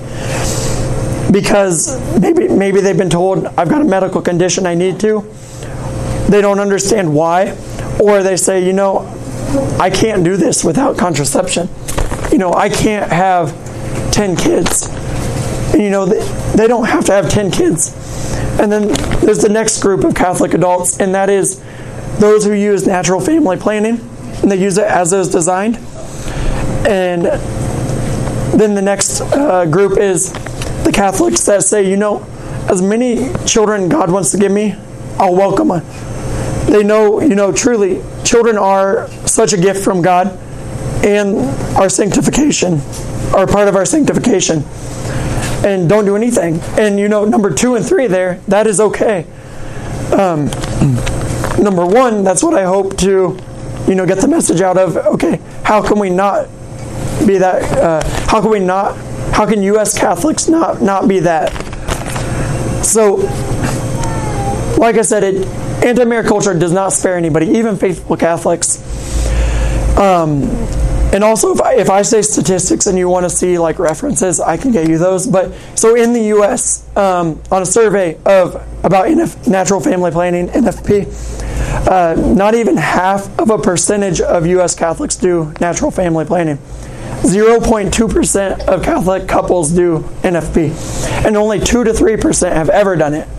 S2: Because maybe they've been told I've got a medical condition I need to. They don't understand why. Or they say, I can't do this without contraception. I can't have 10 kids. And, they don't have to have 10 kids. And then there's the next group of Catholic adults, and that is those who use natural family planning, and they use it as it was designed. And then the next group is the Catholics that say, as many children God wants to give me, I'll welcome them. They know, truly, children are such a gift from God, and our sanctification, are part of our sanctification. And don't do anything. And number 2 and 3 there, that is okay. Number 1, that's what I hope to, get the message out of. Okay, how can we not be that? How can U.S. Catholics not be that? So, like I said, anti-marriage culture does not spare anybody, even faithful Catholics. And also, if I say statistics and you want to see references, I can get you those. But so in the U.S., on a survey about natural family planning, NFP, not even half of a percentage of U.S. Catholics do natural family planning. 0.2% of Catholic couples do NFP, and only 2 to 3% have ever done it.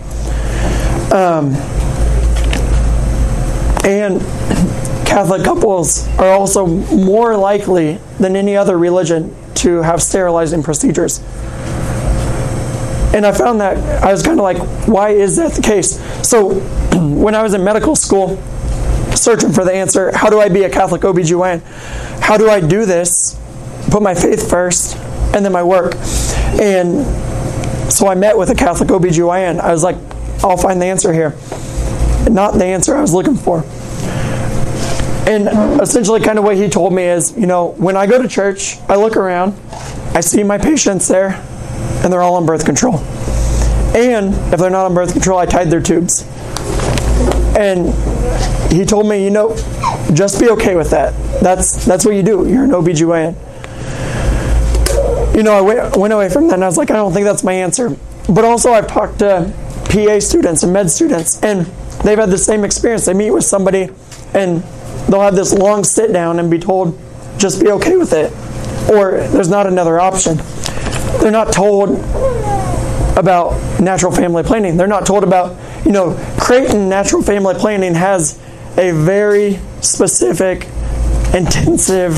S2: And Catholic couples are also more likely than any other religion to have sterilizing procedures. And I found that, I was kind of like, why is that the case? So when I was in medical school, searching for the answer, how do I be a Catholic OBGYN? How do I do this? Put my faith first, and then my work. And so I met with a Catholic OBGYN. I was like, I'll find the answer here. Not the answer I was looking for. And essentially kind of what he told me is, when I go to church, I look around, I see my patients there, and they're all on birth control. And if they're not on birth control, I tied their tubes. And he told me, just be okay with that. That's what you do. You're an OBGYN. I went away from that, and I was like, I don't think that's my answer. But also I've talked to PA students and med students, and they've had the same experience. They meet with somebody, and they'll have this long sit down and be told, just be okay with it. Or there's not another option. They're not told about natural family planning. They're not told about, Creighton Natural Family Planning has a very specific, intensive,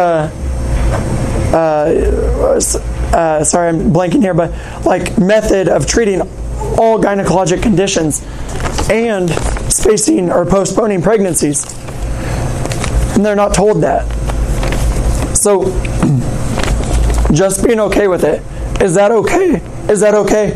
S2: sorry, I'm blanking here, but method of treating all gynecologic conditions and spacing or postponing pregnancies. And they're not told that. So, just being okay with it. Is that okay? Is that okay?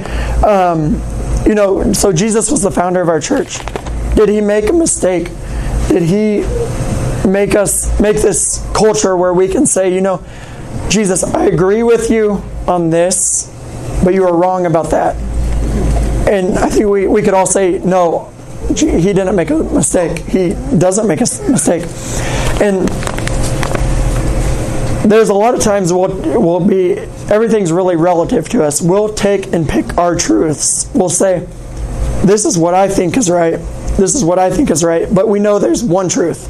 S2: So Jesus was the founder of our church. Did he make a mistake? Did he make this culture where we can say, Jesus, I agree with you on this, but you are wrong about that? And I think we could all say, no, he didn't make a mistake. He doesn't make a mistake. And there's a lot of times everything's really relative to us. We'll take and pick our truths. We'll say, this is what I think is right. This is what I think is right. But we know there's one truth.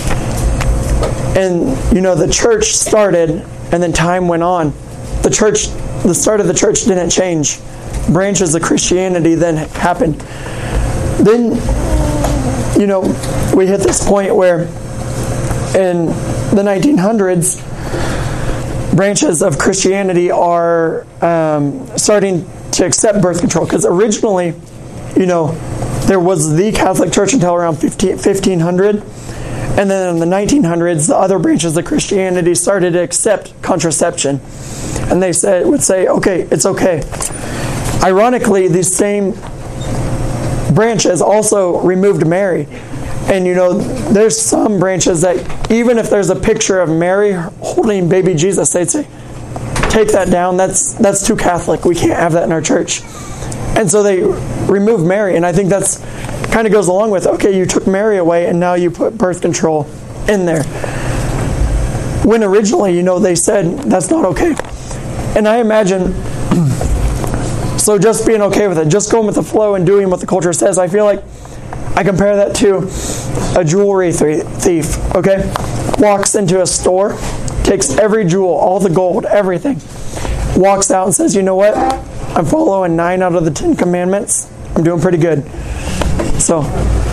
S2: And, the church started, and then time went on. The start of the church didn't change. Branches of Christianity then happened. Then, we hit this point where in the 1900s, branches of Christianity are starting to accept birth control. Because originally, there was the Catholic Church until around 1500. And then in the 1900s, the other branches of Christianity started to accept contraception. And they would say, okay, it's okay. Ironically, these same branches also removed Mary. And there's some branches that even if there's a picture of Mary holding baby Jesus, they'd say, take that down. That's too Catholic. We can't have that in our church. And so they removed Mary. And I think that's kind of goes along with, okay, you took Mary away and now you put birth control in there. When originally, they said that's not okay. And I imagine, so just being okay with it, just going with the flow and doing what the culture says, I feel like I compare that to a jewelry thief, okay? Walks into a store, takes every jewel, all the gold, everything, walks out and says, you know what? I'm following 9 out of the 10 commandments. I'm doing pretty good. So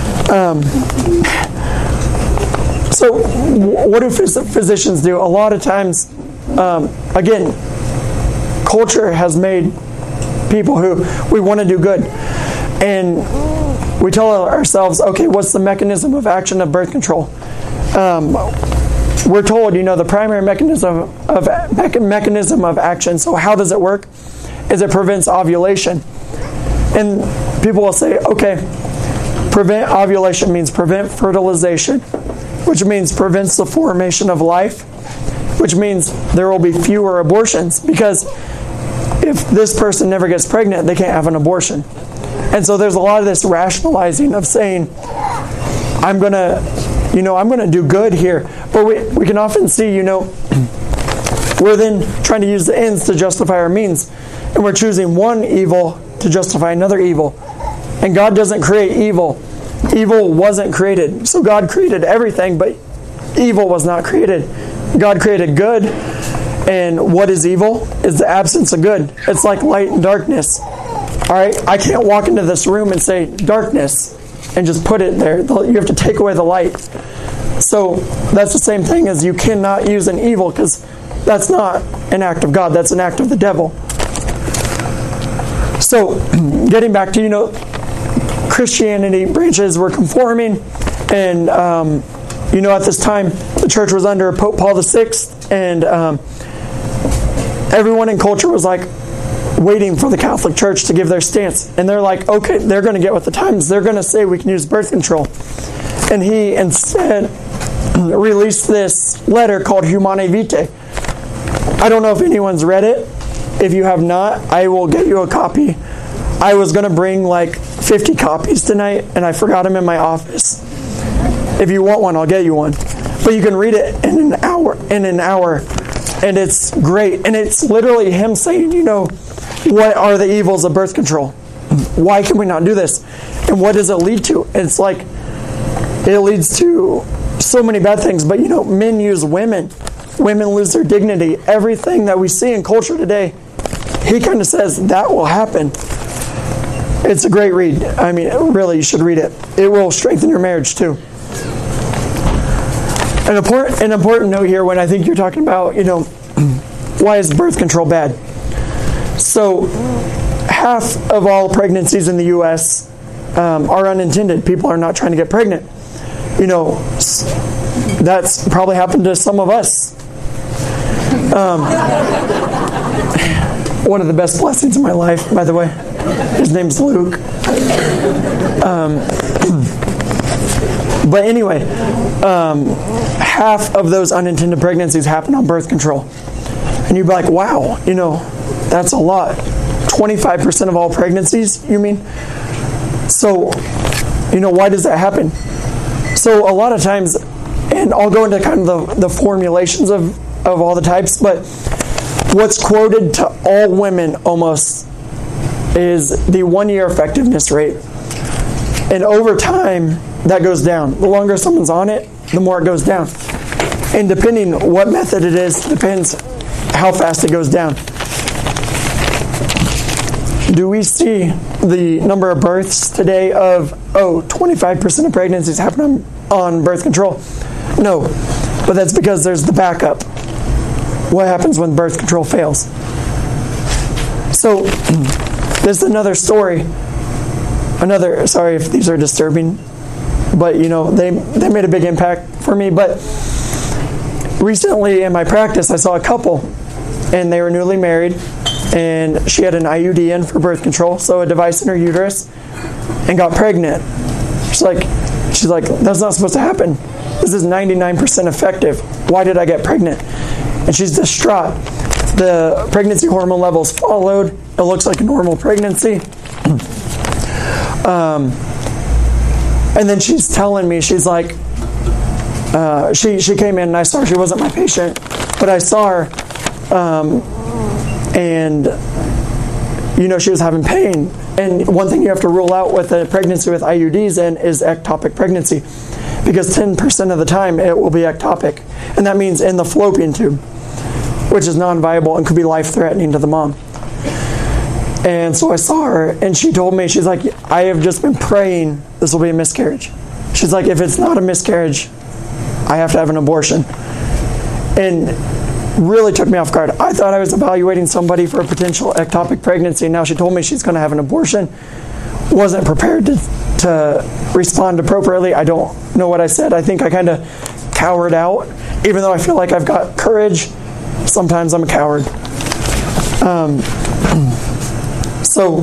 S2: what do physicians do? A lot of times, again, culture has made people who we want to do good. And we tell ourselves, okay, what's the mechanism of action of birth control? We're told, the primary mechanism of action. So how does it work? Is it prevents ovulation. And people will say, okay, prevent ovulation means prevent fertilization, which means prevents the formation of life, which means there will be fewer abortions, because if this person never gets pregnant, they can't have an abortion. And so there's a lot of this rationalizing of saying, I'm going to do good here. But we can often see, we're then trying to use the ends to justify our means. And we're choosing one evil to justify another evil. And God doesn't create evil. Evil wasn't created. So God created everything, but evil was not created. God created good. And what is evil? Is the absence of good. It's like light and darkness. All right? I can't walk into this room and say darkness and just put it there. You have to take away the light. So that's the same thing as you cannot use an evil, because that's not an act of God. That's an act of the devil. So getting back to, Christianity branches were conforming. And, at this time, the church was under Pope Paul VI. And everyone in culture was like waiting for the Catholic Church to give their stance. And they're like, okay, they're going to get with the times. They're going to say we can use birth control. And he instead released this letter called Humanae Vitae. I don't know if anyone's read it. If you have not, I will get you a copy. I was going to bring like 50 copies tonight, and I forgot them in my office. If you want one, I'll get you one. But you can read it in an hour. And it's great. And it's literally him saying, what are the evils of birth control? Why can we not do this? And what does it lead to? It's like, it leads to so many bad things. But, men use women. Women lose their dignity. Everything that we see in culture today, he kind of says that will happen. It's a great read. I mean, really, you should read it. It will strengthen your marriage, too. An important note here when I think you're talking about, why is birth control bad? So, half of all pregnancies in the U.S. Are unintended. People are not trying to get pregnant. That's probably happened to some of us. One of the best blessings in my life, by the way. His name's Luke. But anyway, half of those unintended pregnancies happen on birth control. And you'd be like, wow, that's a lot. 25% of all pregnancies, you mean? So, why does that happen? So a lot of times, and I'll go into kind of the formulations of of all the types, but what's quoted to all women almost is the 1-year effectiveness rate. And over time, that goes down. The longer someone's on it, the more it goes down. And depending what method it is, depends how fast it goes down. Do we see the number of births today of, 25% of pregnancies happen on birth control? No, but that's because there's the backup. What happens when birth control fails? So, this is another story. Sorry if these are disturbing, but they made a big impact for me. But recently in my practice, I saw a couple, and they were newly married, and she had an IUD in for birth control, so a device in her uterus, and got pregnant. She's like, that's not supposed to happen. This is 99% effective. Why did I get pregnant? And she's distraught. The pregnancy hormone levels followed. It looks like a normal pregnancy. And then she's telling me, she's like, she came in and I saw her. She wasn't my patient, but I saw her, and she was having pain. And one thing you have to rule out with a pregnancy with IUDs in is ectopic pregnancy, because 10% of the time it will be ectopic, and that means in the fallopian tube, which is non-viable and could be life-threatening to the mom. And so I saw her, and she told me, she's like, I have just been praying this will be a miscarriage. She's like, if it's not a miscarriage, I have to have an abortion. And really took me off guard. I thought I was evaluating somebody for a potential ectopic pregnancy. Now she told me she's going to have an abortion. Wasn't prepared to respond appropriately. I don't know what I said. I think I kind of cowered out. Even though I feel like I've got courage, sometimes I'm a coward. So,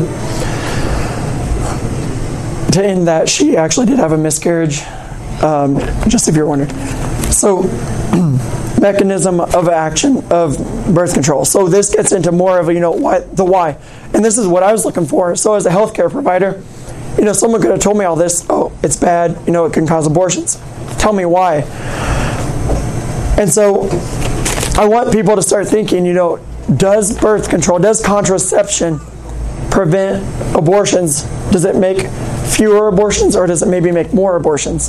S2: to end that, she actually did have a miscarriage, just if you're wondering. So, mechanism of action of birth control. So this gets into more of the why. And this is what I was looking for. So as a healthcare provider, someone could have told me all this. Oh, it's bad. It can cause abortions. Tell me why. And so I want people to start thinking, does birth control, does contraception prevent abortions? Does it make fewer abortions, or does it maybe make more abortions?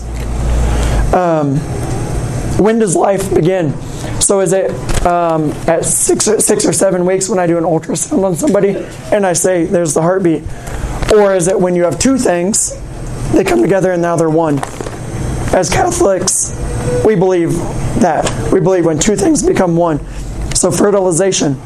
S2: When does life begin? So is it at 6 or 7 weeks when I do an ultrasound on somebody and I say there's the heartbeat? Or is it when you have two things, they come together and now they're one? As Catholics, we believe that. We believe when two things become one. So fertilization.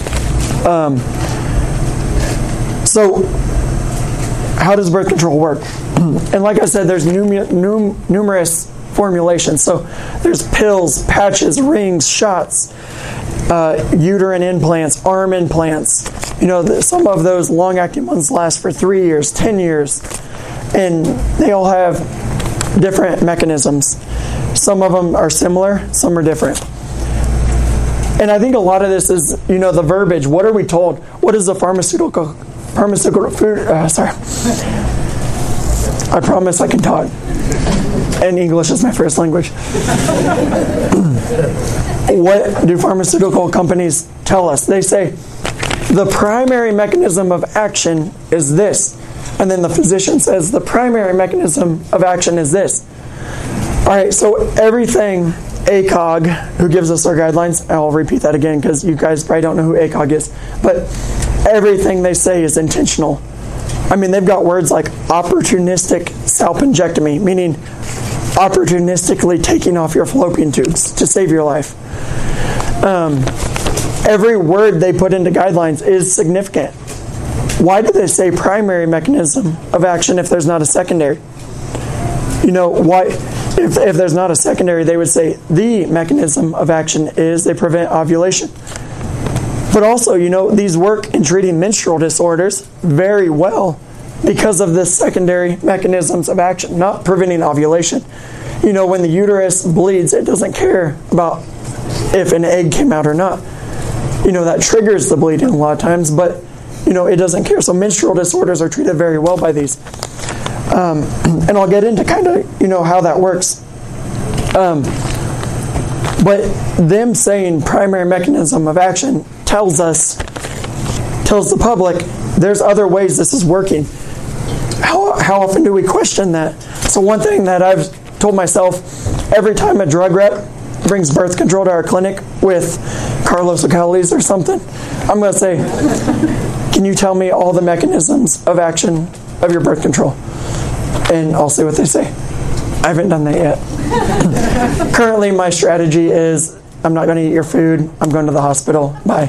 S2: So how does birth control work? And like I said, there's numerous formulations. So there's pills, patches, rings, shots, uterine implants, arm implants. Some of those long-acting ones last for 3 years, 10 years, and they all have different mechanisms. Some of them are similar, some are different. And I think a lot of this is, the verbiage. What are we told? What is the pharmaceutical food? I promise I can talk. And English is my first language. What do pharmaceutical companies tell us? They say, the primary mechanism of action is this. And then the physician says, the primary mechanism of action is this. All right, so everything ACOG, who gives us our guidelines, I'll repeat that again because you guys probably don't know who ACOG is, but everything they say is intentional. I mean, they've got words like opportunistic salpingectomy, meaning opportunistically taking off your fallopian tubes to save your life. Every word they put into guidelines is significant. Why do they say primary mechanism of action if there's not a secondary? Why? If there's not a secondary, they would say the mechanism of action is they prevent ovulation. But also, these work in treating menstrual disorders very well because of the secondary mechanisms of action, not preventing ovulation. When the uterus bleeds, it doesn't care about if an egg came out or not. That triggers the bleeding a lot of times, but, it doesn't care. So menstrual disorders are treated very well by these. And I'll get into kind of, how that works. But them saying primary mechanism of action tells the public there's other ways this is working. How often do we question that? So one thing that I've told myself, every time a drug rep brings birth control to our clinic with Carlos Ocales or something, I'm going to say, can you tell me all the mechanisms of action of your birth control? And I'll see what they say. I haven't done that yet. Currently, my strategy is I'm not going to eat your food. I'm going to the hospital. Bye.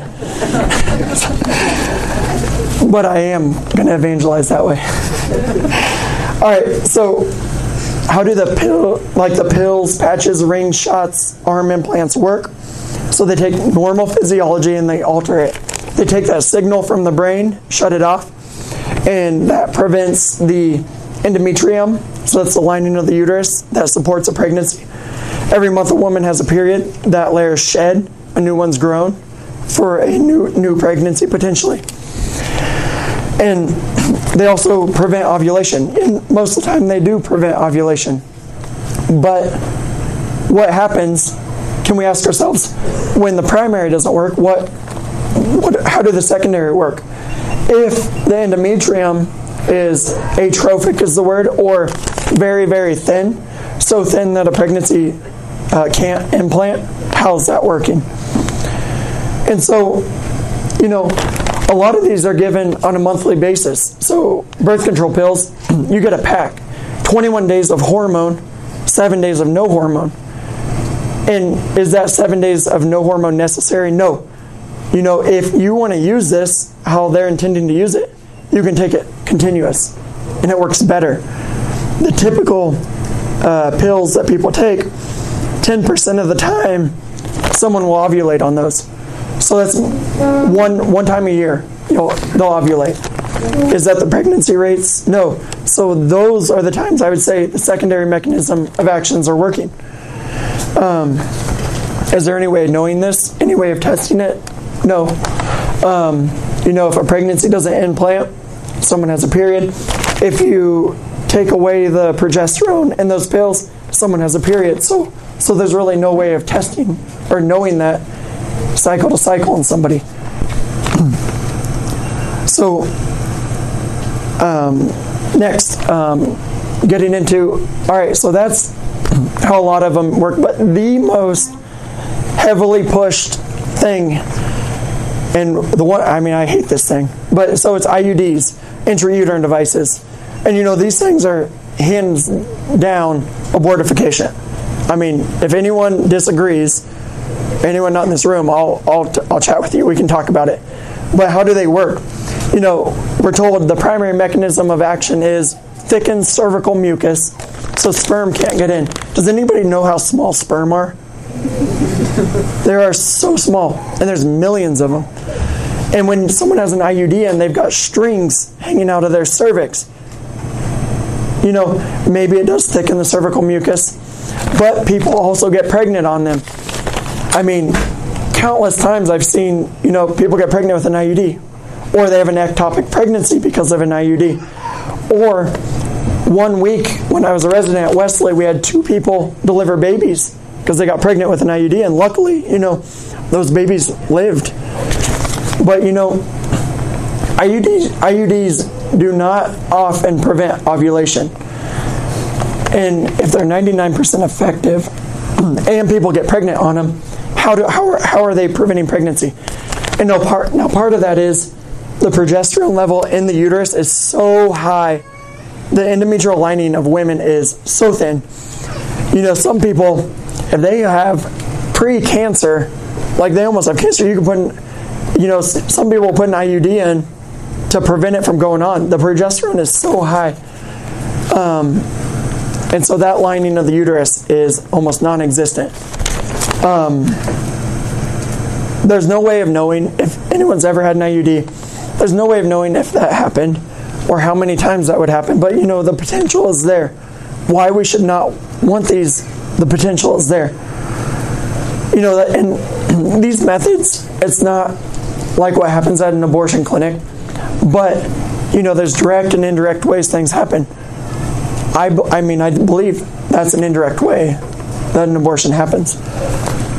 S2: But I am going to evangelize that way. All right, so how do the pills, patches, rings, shots, arm implants work? So they take normal physiology and they alter it. They take that signal from the brain, shut it off, and that prevents the endometrium, so that's the lining of the uterus that supports a pregnancy. Every month a woman has a period, that layer is shed, a new one's grown for a new pregnancy potentially. And they also prevent ovulation. And most of the time they do prevent ovulation. But what happens, can we ask ourselves, when the primary doesn't work, how do the secondary work? If the endometrium is atrophic is the word, or very, very thin, so thin that a pregnancy can't implant, how's that working? And so, a lot of these are given on a monthly basis. So birth control pills, you get a pack, 21 days of hormone, 7 days of no hormone. And is that 7 days of no hormone necessary? No. If you want to use this, how they're intending to use it, you can take it continuous, and it works better. The typical pills that people take, 10% of the time, someone will ovulate on those. So that's one time a year, they'll ovulate. Is that the pregnancy rates? No. So those are the times I would say the secondary mechanism of actions are working. Is there any way of knowing this? Any way of testing it? No. If a pregnancy doesn't implant, someone has a period. If you take away the progesterone in those pills, someone has a period. So there's really no way of testing or knowing that cycle to cycle in somebody. So next, getting into, all right, so that's how a lot of them work. But the most heavily pushed thing, and the one, I hate this thing, but so it's IUDs, intrauterine devices. And these things are hands down abortification. If anyone disagrees, anyone not in this room, I'll chat with you. We can talk about it. But how do they work? We're told the primary mechanism of action is thickened cervical mucus, so sperm can't get in. Does anybody know how small sperm are? They are so small, and there's millions of them. And when someone has an IUD and they've got strings hanging out of their cervix, maybe it does thicken the cervical mucus, but people also get pregnant on them. Countless times I've seen, people get pregnant with an IUD, or they have an ectopic pregnancy because of an IUD. Or 1 week when I was a resident at Wesley, we had 2 people deliver babies because they got pregnant with an IUD, and luckily, those babies lived. But, IUDs do not often prevent ovulation. And if they're 99% effective and people get pregnant on them, how are they preventing pregnancy? And part of that is the progesterone level in the uterus is so high. The endometrial lining of women is so thin. Some people, if they have pre-cancer, like they almost have cancer, you can put in, some people put an IUD in to prevent it from going on. The progesterone is so high. And so that lining of the uterus is almost non-existent. There's no way of knowing if anyone's ever had an IUD. There's no way of knowing if that happened or how many times that would happen. But, the potential is there. Why we should not want these, the potential is there. And these methods, it's not like what happens at an abortion clinic. But, there's direct and indirect ways things happen. I believe that's an indirect way that an abortion happens.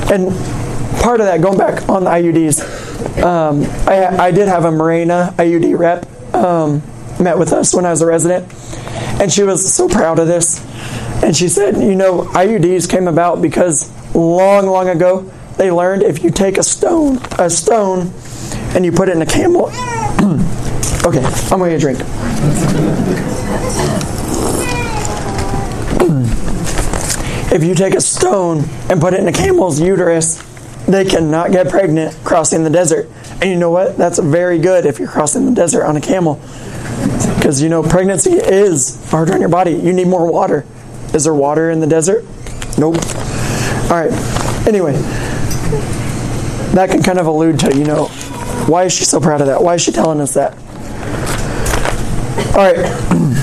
S2: And part of that, going back on the IUDs, I did have a Mirena IUD rep met with us when I was a resident, and she was so proud of this. And she said, IUDs came about because long ago they learned if you take a stone, and you put it in a camel. Okay, I'm going to get a drink. If you take a stone and put it in a camel's uterus, they cannot get pregnant crossing the desert. And you know what? That's very good if you're crossing the desert on a camel. Because, pregnancy is harder on your body. You need more water. Is there water in the desert? Nope. All right. Anyway, that can kind of allude to, why is she so proud of that? Why is she telling us that? All right.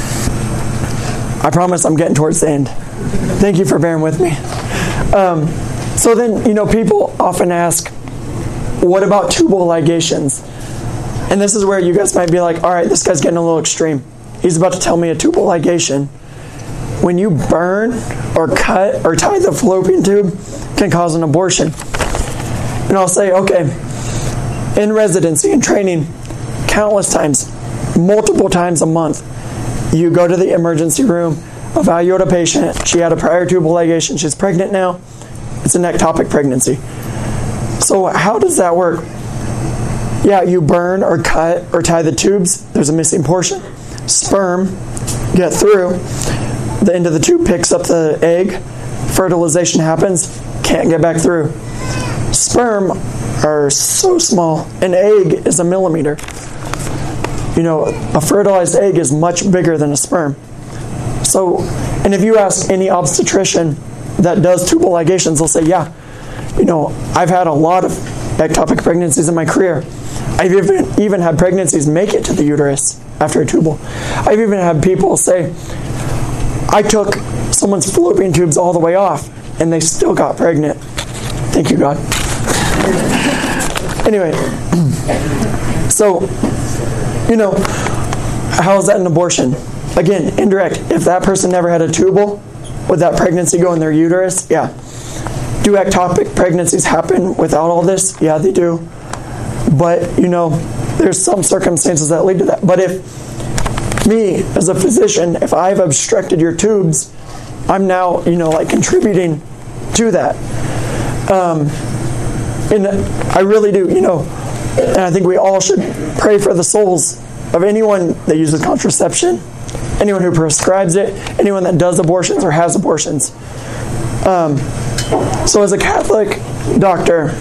S2: I promise I'm getting towards the end. Thank you for bearing with me. So then, people often ask, what about tubal ligations? And this is where you guys might be like, all right, this guy's getting a little extreme. He's about to tell me a tubal ligation. When you burn or cut or tie the fallopian tube, can cause an abortion. And I'll say, okay, in residency and training, countless times, multiple times a month, you go to the emergency room, evaluate a patient. She had a prior tubal ligation. She's pregnant now. It's an ectopic pregnancy. So how does that work? Yeah, you burn or cut or tie the tubes. There's a missing portion. Sperm get through. The end of the tube picks up the egg. Fertilization happens. Can't get back through. Sperm are so small. An egg is a millimeter. A fertilized egg is much bigger than a sperm. So, and if you ask any obstetrician that does tubal ligations, they'll say, yeah, I've had a lot of ectopic pregnancies in my career. I've even had pregnancies make it to the uterus after a tubal. I've even had people say, I took someone's fallopian tubes all the way off, and they still got pregnant. Thank you, God. Anyway, so, how is that an abortion? Again, indirect. If that person never had a tubal, would that pregnancy go in their uterus? Yeah. Do ectopic pregnancies happen without all this? Yeah, they do. But, there's some circumstances that lead to that. But if me, as a physician, if I've obstructed your tubes, I'm now, contributing to that. And I really do, and I think we all should pray for the souls of anyone that uses contraception, anyone who prescribes it, anyone that does abortions or has abortions. So as a Catholic doctor,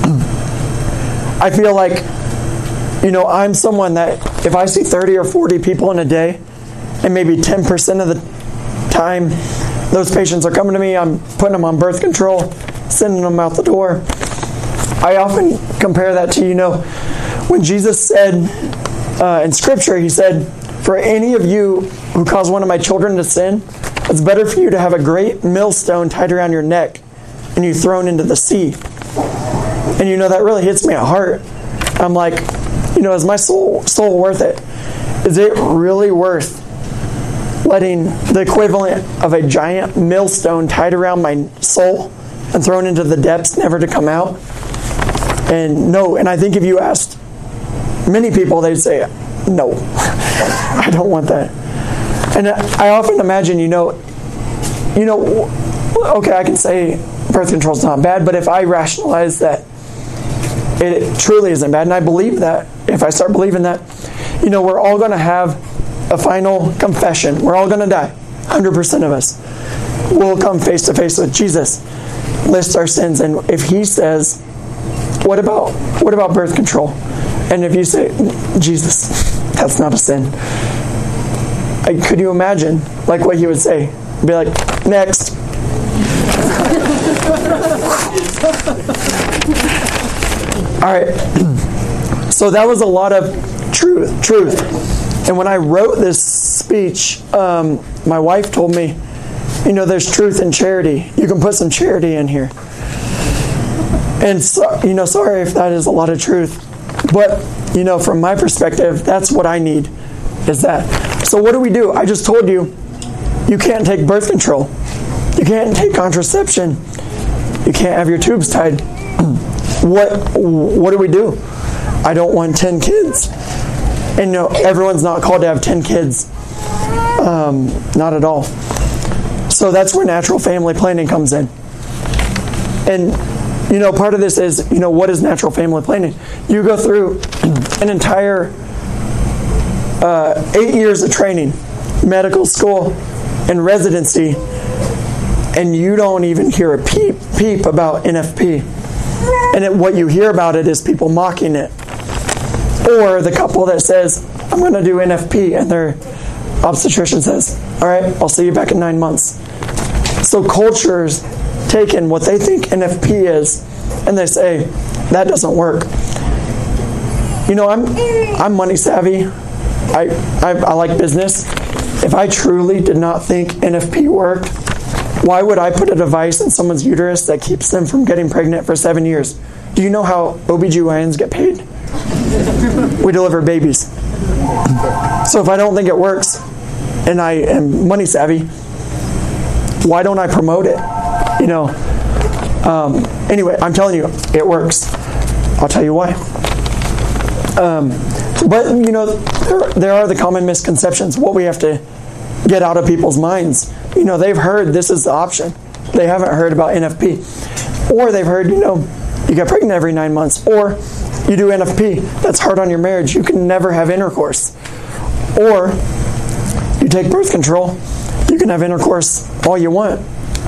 S2: I feel like, I'm someone that if I see 30 or 40 people in a day, and maybe 10% of the time those patients are coming to me, I'm putting them on birth control, sending them out the door. I often compare that to, when Jesus said in Scripture, he said, for any of you who cause one of my children to sin, it's better for you to have a great millstone tied around your neck and you thrown into the sea. And that really hits me at heart. I'm like, is my soul worth it? Is it really worth letting the equivalent of a giant millstone tied around my soul and thrown into the depths, never to come out? And no, and I think if you asked many people, they'd say, no, I don't want that. And I often imagine, okay, I can say birth control is not bad, but if I rationalize that it truly isn't bad, and I believe that, if I start believing that, we're all going to have a final confession. We're all going to die. 100% of us will come face to face with Jesus, list our sins, and if he says, what about birth control? And if you say, Jesus, that's not a sin. Could you imagine what he would say? Be like, next. All right. So that was a lot of truth. And when I wrote this speech, my wife told me, there's truth in charity. You can put some charity in here. And so, sorry if that is a lot of truth. But, from my perspective, that's what I need, is that. So what do? I just told you, you can't take birth control. You can't take contraception. You can't have your tubes tied. What do we do? I don't want 10 kids. And everyone's not called to have 10 kids. Not at all. So that's where natural family planning comes in. And, part of this is, what is natural family planning? You go through an entire 8 years of training, medical school, and residency, and you don't even hear a peep about NFP. And what you hear about it is people mocking it. Or the couple that says, I'm going to do NFP, and their obstetrician says, all right, I'll see you back in 9 months. So culture's taken what they think NFP is, and they say, that doesn't work. I'm money savvy. I like business. If I truly did not think NFP worked, why would I put a device in someone's uterus that keeps them from getting pregnant for 7 years? Do you know how OBGYNs get paid? We deliver babies. So if I don't think it works, and I am money savvy, why don't I promote it? Anyway, I'm telling you, it works. I'll tell you why. But there are the common misconceptions. What we have to get out of people's minds. They've heard this is the option. They haven't heard about NFP, or they've heard you get pregnant every 9 months, or you do NFP. That's hard on your marriage. You can never have intercourse. Or you take birth control. You can have intercourse all you want.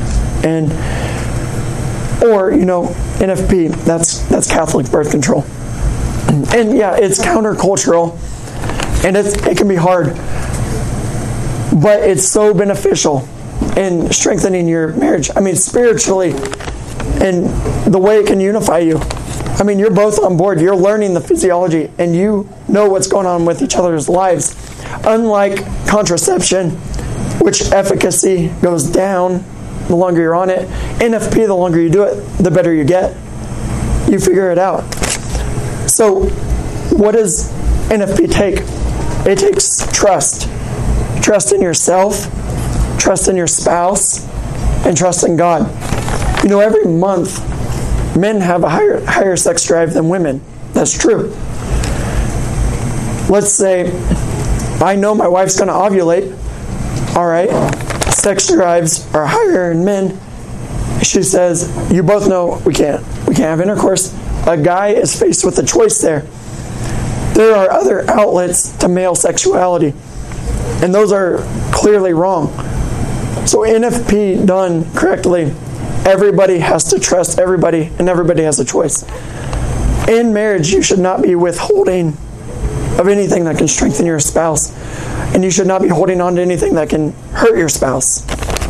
S2: Or NFP. That's Catholic birth control. And yeah, it's countercultural, and it can be hard, but it's so beneficial in strengthening your marriage. Spiritually, and the way it can unify you. You're both on board. You're learning the physiology, and you know what's going on with each other's lives. Unlike contraception, which efficacy goes down the longer you're on it, NFP, the longer you do it, the better you get. You figure it out. So, what does NFP take? It takes trust. Trust in yourself, trust in your spouse, and trust in God. Every month, men have a higher sex drive than women. That's true. Let's say, I know my wife's going to ovulate. All right. Sex drives are higher in men. She says, you both know we can't have intercourse. A guy is faced with a choice there. There are other outlets to male sexuality, and those are clearly wrong. So NFP done correctly, everybody has to trust everybody, and everybody has a choice. In marriage, you should not be withholding of anything that can strengthen your spouse, and you should not be holding on to anything that can hurt your spouse.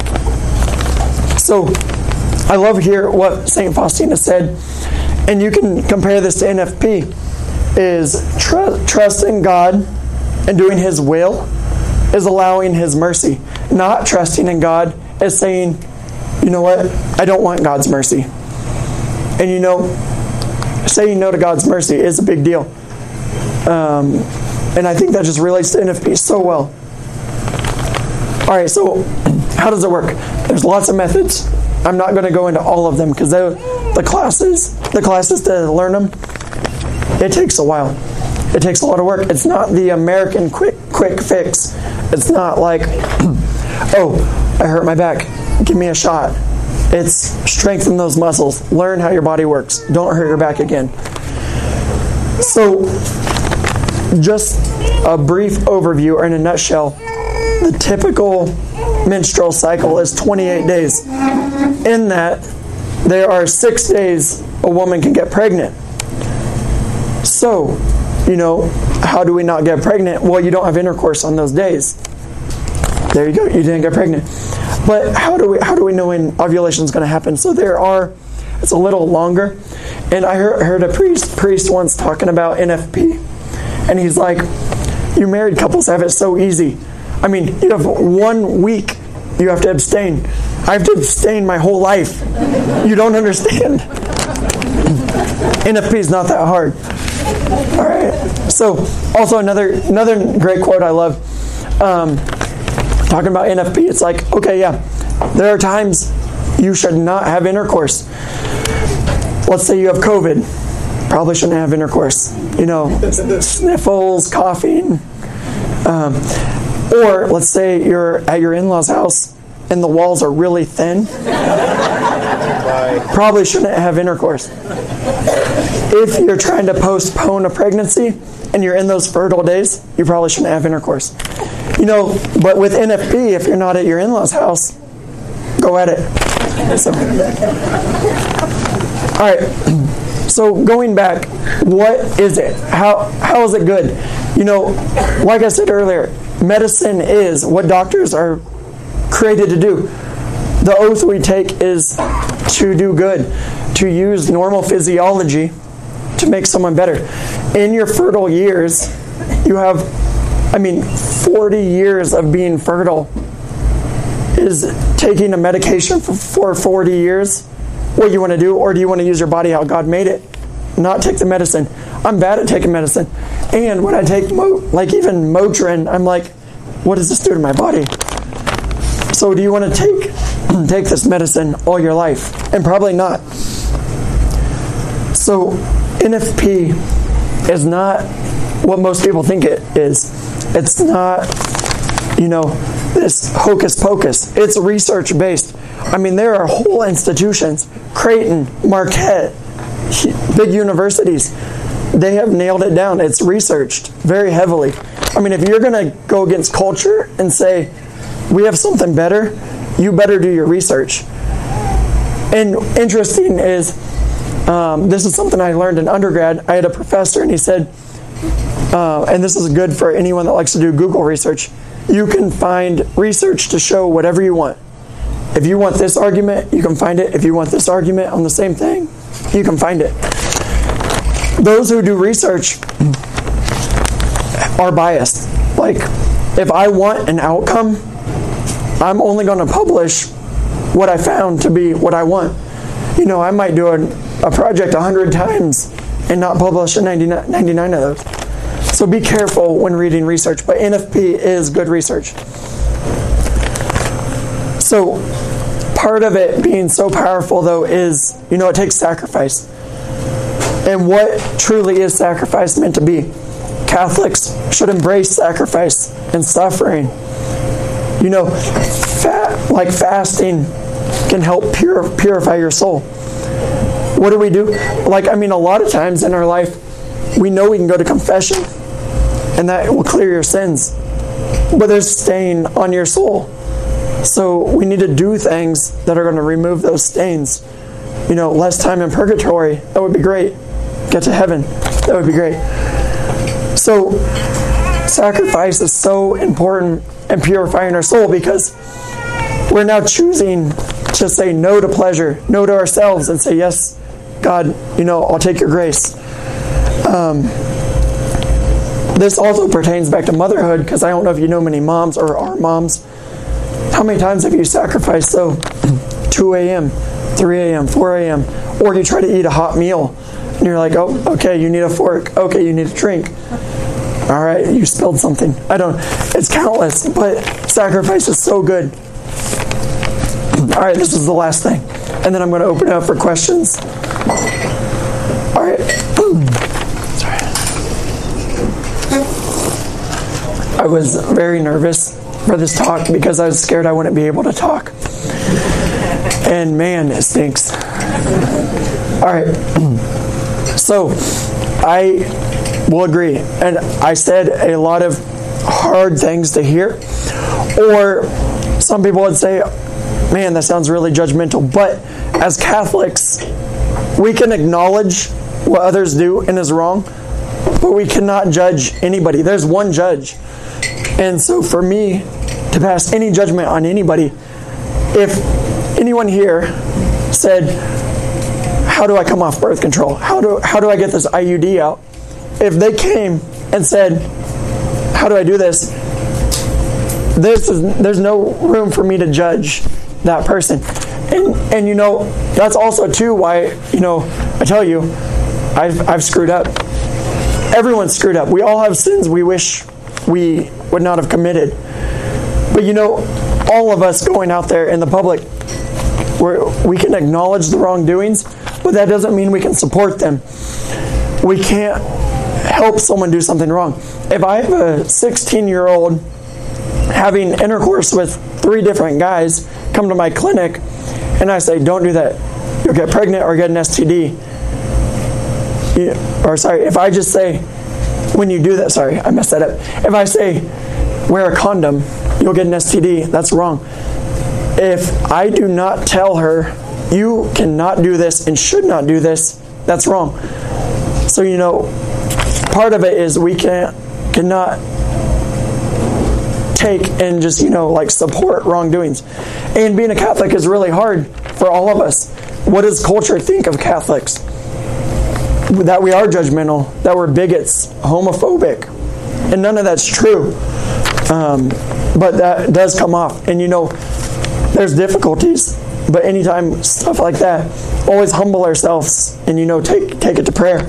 S2: So I love here what St. Faustina said, and you can compare this to NFP, is trust in God and doing His will is allowing His mercy. Not trusting in God is saying, you know what, I don't want God's mercy. And saying no to God's mercy is a big deal. And I think that just relates to NFP so well. Alright, so how does it work? There's lots of methods. I'm not going to go into all of them because the classes to learn them, it takes a while. It takes a lot of work. It's not the American quick fix. It's not like, oh, I hurt my back, give me a shot. It's strengthen those muscles. Learn how your body works. Don't hurt your back again. So, just a brief overview, or in a nutshell, the typical menstrual cycle is 28 days. In that, there are 6 days a woman can get pregnant. So, how do we not get pregnant? Well, you don't have intercourse on those days. There you go. You didn't get pregnant. But how do we know when ovulation is going to happen? So it's a little longer. And I heard a priest once talking about NFP. And he's like, you married couples have it so easy. You have 1 week you have to abstain. I have to abstain my whole life. You don't understand. NFP is not that hard. All right. So, also another great quote I love. Talking about NFP, it's like, okay, yeah, there are times you should not have intercourse. Let's say you have COVID. Probably shouldn't have intercourse. Sniffles, coughing. Or let's say you're at your in-laws' house and the walls are really thin. Probably shouldn't have intercourse. If you're trying to postpone a pregnancy and you're in those fertile days, you probably shouldn't have intercourse. But with NFP, if you're not at your in-laws' house, go at it. All right. So going back, what is it? How is it good? Like I said earlier, medicine is what doctors are created to do. The oath we take is to do good, to use normal physiology to make someone better. In your fertile years, you have, 40 years of being fertile. Is taking a medication for 40 years what you want to do, or do you want to use your body how God made it? Not take the medicine. I'm bad at taking medicine. And when I take even Motrin, I'm like, what does this do to my body? So do you want to take this medicine all your life? And probably not. So NFP is not what most people think it is. It's not, this hocus pocus. It's research based. There are whole institutions, Creighton, Marquette, big universities. They have nailed it down. It's researched very heavily. If you're going to go against culture and say, we have something better, you better do your research. And interesting is, this is something I learned in undergrad. I had a professor and he said, and this is good for anyone that likes to do Google research, you can find research to show whatever you want. If you want this argument, you can find it. If you want this argument on the same thing, you can find it. Those who do research are biased. If I want an outcome, I'm only going to publish what I found to be what I want. I might do a project 100 times and not publish 99 of those. So be careful when reading research, but NFP is good research. So part of it being so powerful, though, is, it takes sacrifice. And what truly is sacrifice meant to be? Catholics should embrace sacrifice and suffering. Fasting can help purify your soul. What do we do? A lot of times in our life, we know we can go to confession, and that will clear your sins. But there's stain on your soul. So we need to do things that are going to remove those stains. Less time in purgatory, that would be great. Get to heaven, that would be great. So sacrifice is so important in purifying our soul, because we're now choosing to say no to pleasure, no to ourselves, and say, yes, God, I'll take your grace. This also pertains back to motherhood, because I don't know if you know many moms or are moms. How many times have you sacrificed 2 a.m., 3 a.m., 4 a.m., or you try to eat a hot meal, and you're like, oh, okay, you need a fork. Okay, you need a drink. All right, you spilled something. It's countless, but sacrifice is so good. All right, this is the last thing. And then I'm going to open it up for questions. All right. Sorry. I was very nervous for this talk because I was scared I wouldn't be able to talk. And man, it stinks. All right. So, I will agree. And I said a lot of hard things to hear. Or some people would say, man, that sounds really judgmental. But as Catholics, we can acknowledge what others do and is wrong, but we cannot judge anybody. There's one judge. And so for me to pass any judgment on anybody, if anyone here said, how do I come off birth control? How do I get this IUD out? If they came and said, how do I do this? There's no room for me to judge that person. And that's also too why, I tell you, I've screwed up. Everyone's screwed up. We all have sins we wish we would not have committed. But all of us going out there in the public, We can acknowledge the wrongdoings, but that doesn't mean we can support them. We can't help someone do something wrong. If I have a 16-year-old having intercourse with 3 different guys come to my clinic, and I say, don't do that, you'll get pregnant or get an STD. If I just say, when you do that, I messed that up. If I say, wear a condom, you'll get an STD, that's wrong. If I do not tell her, you cannot do this and should not do this, that's wrong. So, part of it is we cannot take and just, support wrongdoings. And being a Catholic is really hard for all of us. What does culture think of Catholics? That we are judgmental, that we're bigots, homophobic. And none of that's true. But that does come off. And there's difficulties. But anytime stuff like that, always humble ourselves and take it to prayer.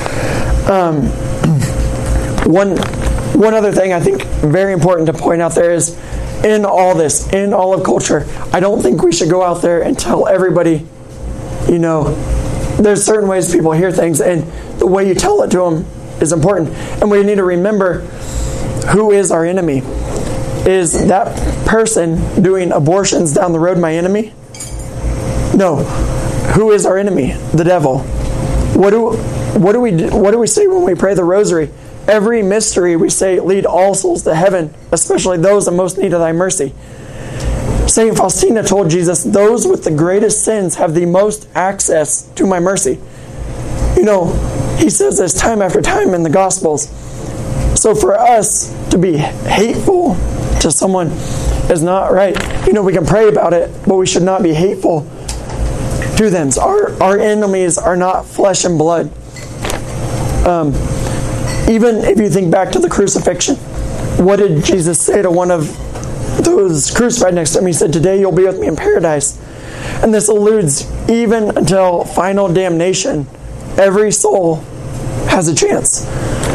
S2: One other thing I think very important to point out there is, in all this, in all of culture, I don't think we should go out there and tell everybody, there's certain ways people hear things, and the way you tell it to them is important. And we need to remember, who is our enemy? Is that person doing abortions down the road my enemy? No. Who is our enemy? The devil. What do we say when we pray the rosary? Every mystery we say, lead all souls to heaven, especially those in most need of thy mercy. Saint Faustina told Jesus, those with the greatest sins have the most access to my mercy. He says this time after time in the Gospels. So for us to be hateful to someone is not right. We can pray about it, but we should not be hateful to them. Our enemies are not flesh and blood. Even if you think back to the crucifixion, what did Jesus say to one of those crucified next to him? He said, today you'll be with me in paradise. And this alludes even until final damnation. Every soul has a chance.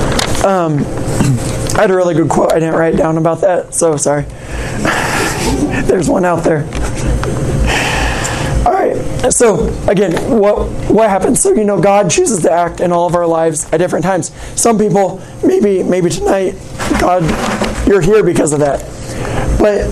S2: I had a really good quote. I didn't write down about that, so sorry. There's one out there. All right. So again, what happens? So God chooses to act in all of our lives at different times. Some people, maybe tonight, God, you're here because of that. But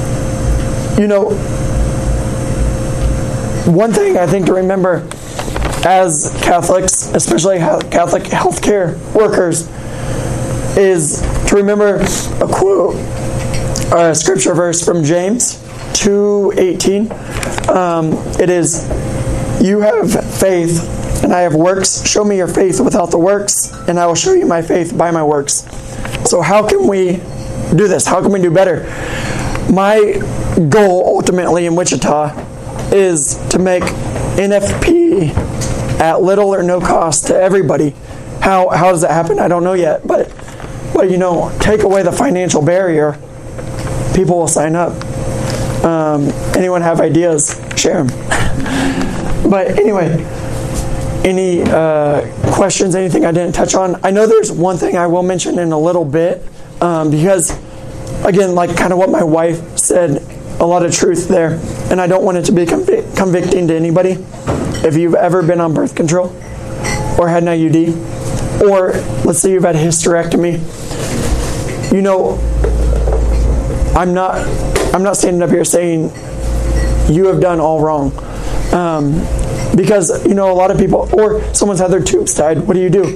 S2: one thing I think to remember as Catholics, especially Catholic healthcare workers, is to remember a quote, a scripture verse from James 2:18. It is, you have faith and I have works. Show me your faith without the works, and I will show you my faith by my works. So how can we do this? How can we do better? My goal ultimately in Wichita is to make NFP at little or no cost to everybody. How does that happen? I don't know yet, but take away the financial barrier, people will sign up. Anyone have ideas? Share them. But anyway, any questions, anything I didn't touch on? I know there's one thing I will mention in a little bit, because, again, like kind of what my wife said, a lot of truth there, and I don't want it to be convicting to anybody. If you've ever been on birth control or had an IUD, or let's say you've had a hysterectomy, I'm not standing up here saying you have done all wrong, because a lot of people, or someone's had their tubes tied. What do?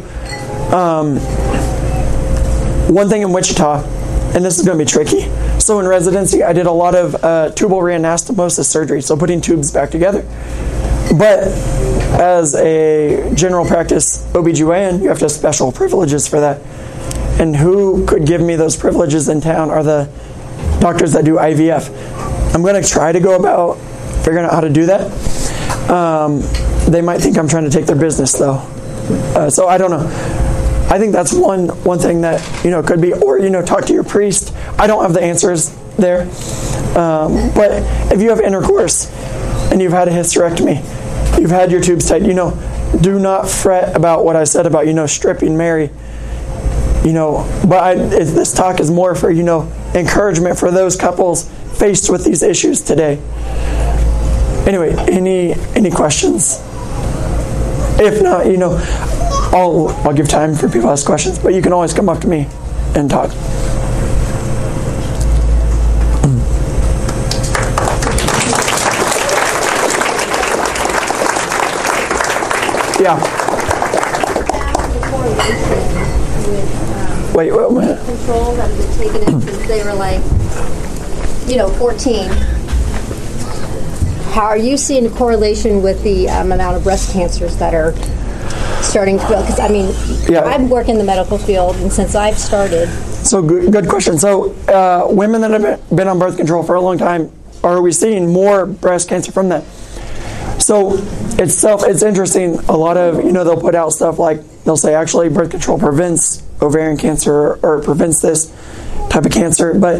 S2: One thing in Wichita, and this is going to be tricky. So in residency, I did a lot of tubal reanastomosis surgery, so putting tubes back together. But as a general practice OBGYN, you have to have special privileges for that. And who could give me those privileges in town are the doctors that do IVF. I'm going to try to go about figuring out how to do that. They might think I'm trying to take their business, though. So I don't know. I think that's one thing that could be, or talk to your priest. I don't have the answers there, but if you have intercourse and you've had a hysterectomy, you've had your tubes tied, do not fret about what I said about stripping Mary. But this talk is more for encouragement for those couples faced with these issues today. Anyway, any questions? If not, I'll give time for people to ask questions, but you can always come up to me and talk. Yeah. Wait.
S3: Control that was taken in since they were 14. How are you seeing a correlation with the amount of breast cancers that are starting to build? Because I work in the medical field, and since I've started.
S2: So good question. So women that have been on birth control for a long time, are we seeing more breast cancer from that? So it's interesting. A lot of, they'll put out stuff like, they'll say actually birth control prevents ovarian cancer or prevents this type of cancer, but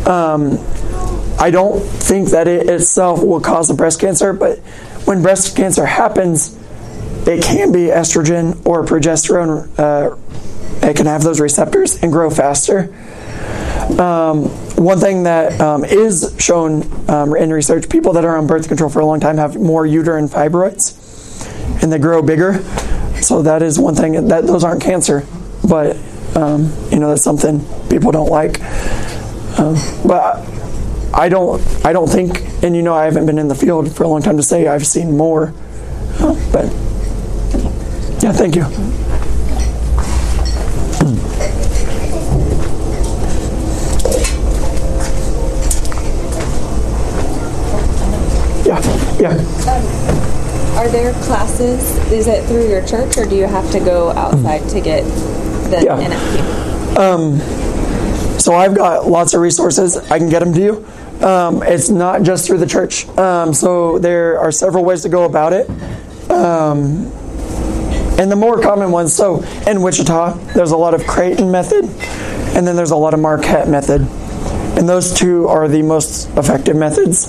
S2: I don't think that it itself will cause a breast cancer. But when breast cancer happens, it can be estrogen or progesterone. It can have those receptors and grow faster. One thing that is shown in research, people that are on birth control for a long time have more uterine fibroids, and they grow bigger. So that is one thing. That those aren't cancer, but that's something people don't like. But I don't think, and I haven't been in the field for a long time to say I've seen more. But yeah, thank you. Yeah.
S4: Are there classes? Is it through your church, or do you have to go outside to get the NFP?
S2: So I've got lots of resources. I can get them to you. It's not just through the church. So there are several ways to go about it. And the more common ones, so in Wichita, there's a lot of Creighton method, and then there's a lot of Marquette method. And those two are the most effective methods.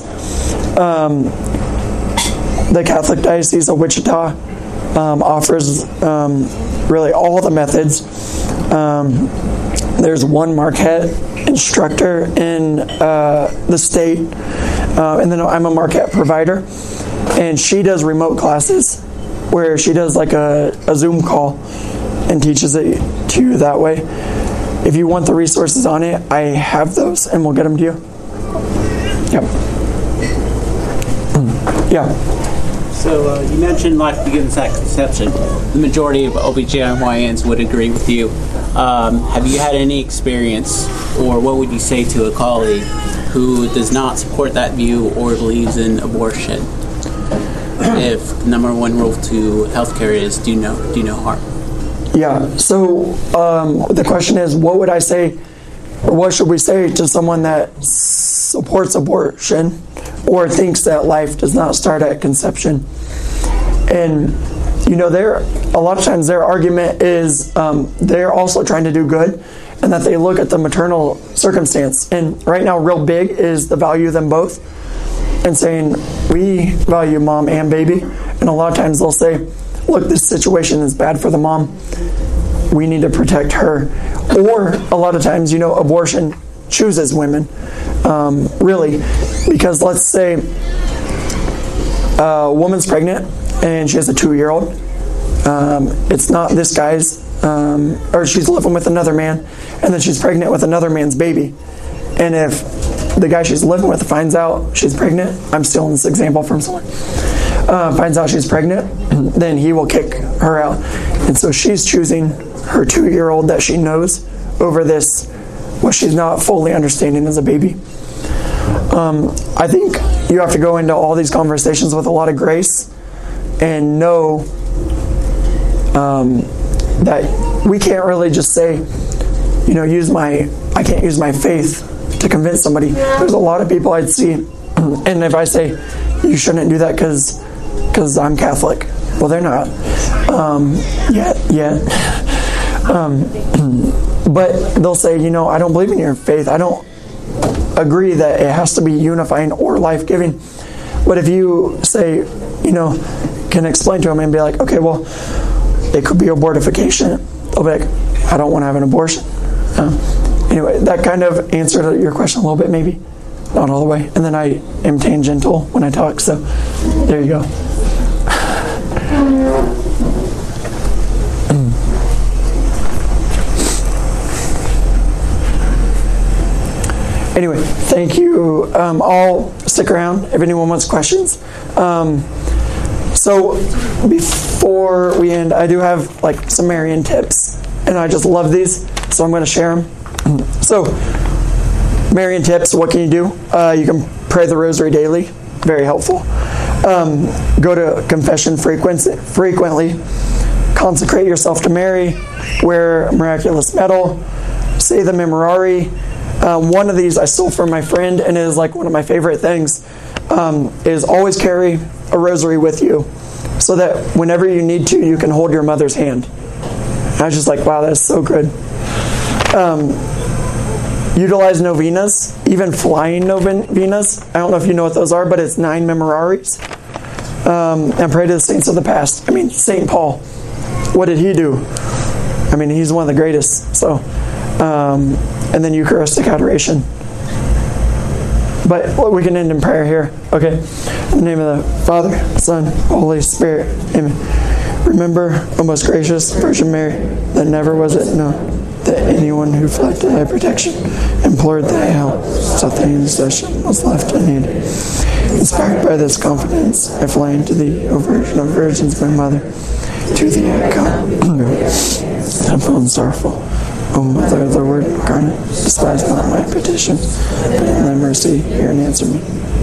S2: The Catholic Diocese of Wichita offers really all the methods. There's one Marquette instructor in the state, and then I'm a Marquette provider, and she does remote classes where she does like a Zoom call and teaches it to you that way. If you want the resources on it, I have those, and we'll get them to you. Yep. Yeah.
S5: So you mentioned life begins at conception. The majority of OBGYNs would agree with you. Have you had any experience, or what would you say to a colleague who does not support that view or believes in abortion? If number one rule to healthcare is do no harm.
S2: Yeah. So the question is, what would I say, or what should we say to someone that supports abortion or thinks that life does not start at conception? And a lot of times their argument is they're also trying to do good, and that they look at the maternal circumstance. And right now, real big is the value of them both, and saying we value mom and baby. And a lot of times they'll say, look, this situation is bad for the mom. We need to protect her. Or a lot of times, abortion chooses women, really, because let's say a woman's pregnant and she has a 2-year-old. It's not this guy's, or she's living with another man, and then she's pregnant with another man's baby. And if the guy she's living with finds out she's pregnant, I'm stealing this example from someone, finds out she's pregnant, then he will kick her out. And so she's choosing her 2-year-old that she knows over this, what she's not fully understanding as a baby. I think you have to go into all these conversations with a lot of grace and know that we can't really just say, I can't use my faith to convince somebody. There's a lot of people I'd see, and if I say, you shouldn't do that because I'm Catholic, well, they're not yet. But they'll say, I don't believe in your faith. I don't agree that it has to be unifying or life-giving. But if you say, can explain to them and be like, okay, well, it could be abortification, they'll be like, I don't want to have an abortion. Anyway, that kind of answered your question a little bit, maybe. not all the way. And then I am tangential when I talk, so there you go. Anyway, thank you. I'll stick around if anyone wants questions. So before we end, I do have like some Marian tips, and I just love these, so I'm going to share them. So Marian tips, what can you do? You can pray the rosary daily, very helpful. Go to confession frequently. Consecrate yourself to Mary. Wear a miraculous medal. Say the Memorare. One of these I stole from my friend, and it is like one of my favorite things, is always carry a rosary with you so that whenever you need to, you can hold your mother's hand. And I was just like, wow, that's so good. Utilize novenas, even flying novenas. I don't know if you know what those are, but it's 9 Memoraries. And pray to the saints of the past. I mean, St. Paul, what did he do? I mean, he's one of the greatest. So, and then Eucharistic adoration. But we can end in prayer here. Okay. In the name of the Father, Son, Holy Spirit. Amen. Remember, O most gracious Virgin Mary, that never was it known that anyone who fled to thy protection implored thy help, sought thy intercession, was left unaided. Inspired by this confidence, I fly into thee, O Virgin of Virgins, my Mother. To thee I come, simple and sorrowful. O Mother of the Word incarnate, despise not my petition, but in thy mercy hear and answer me.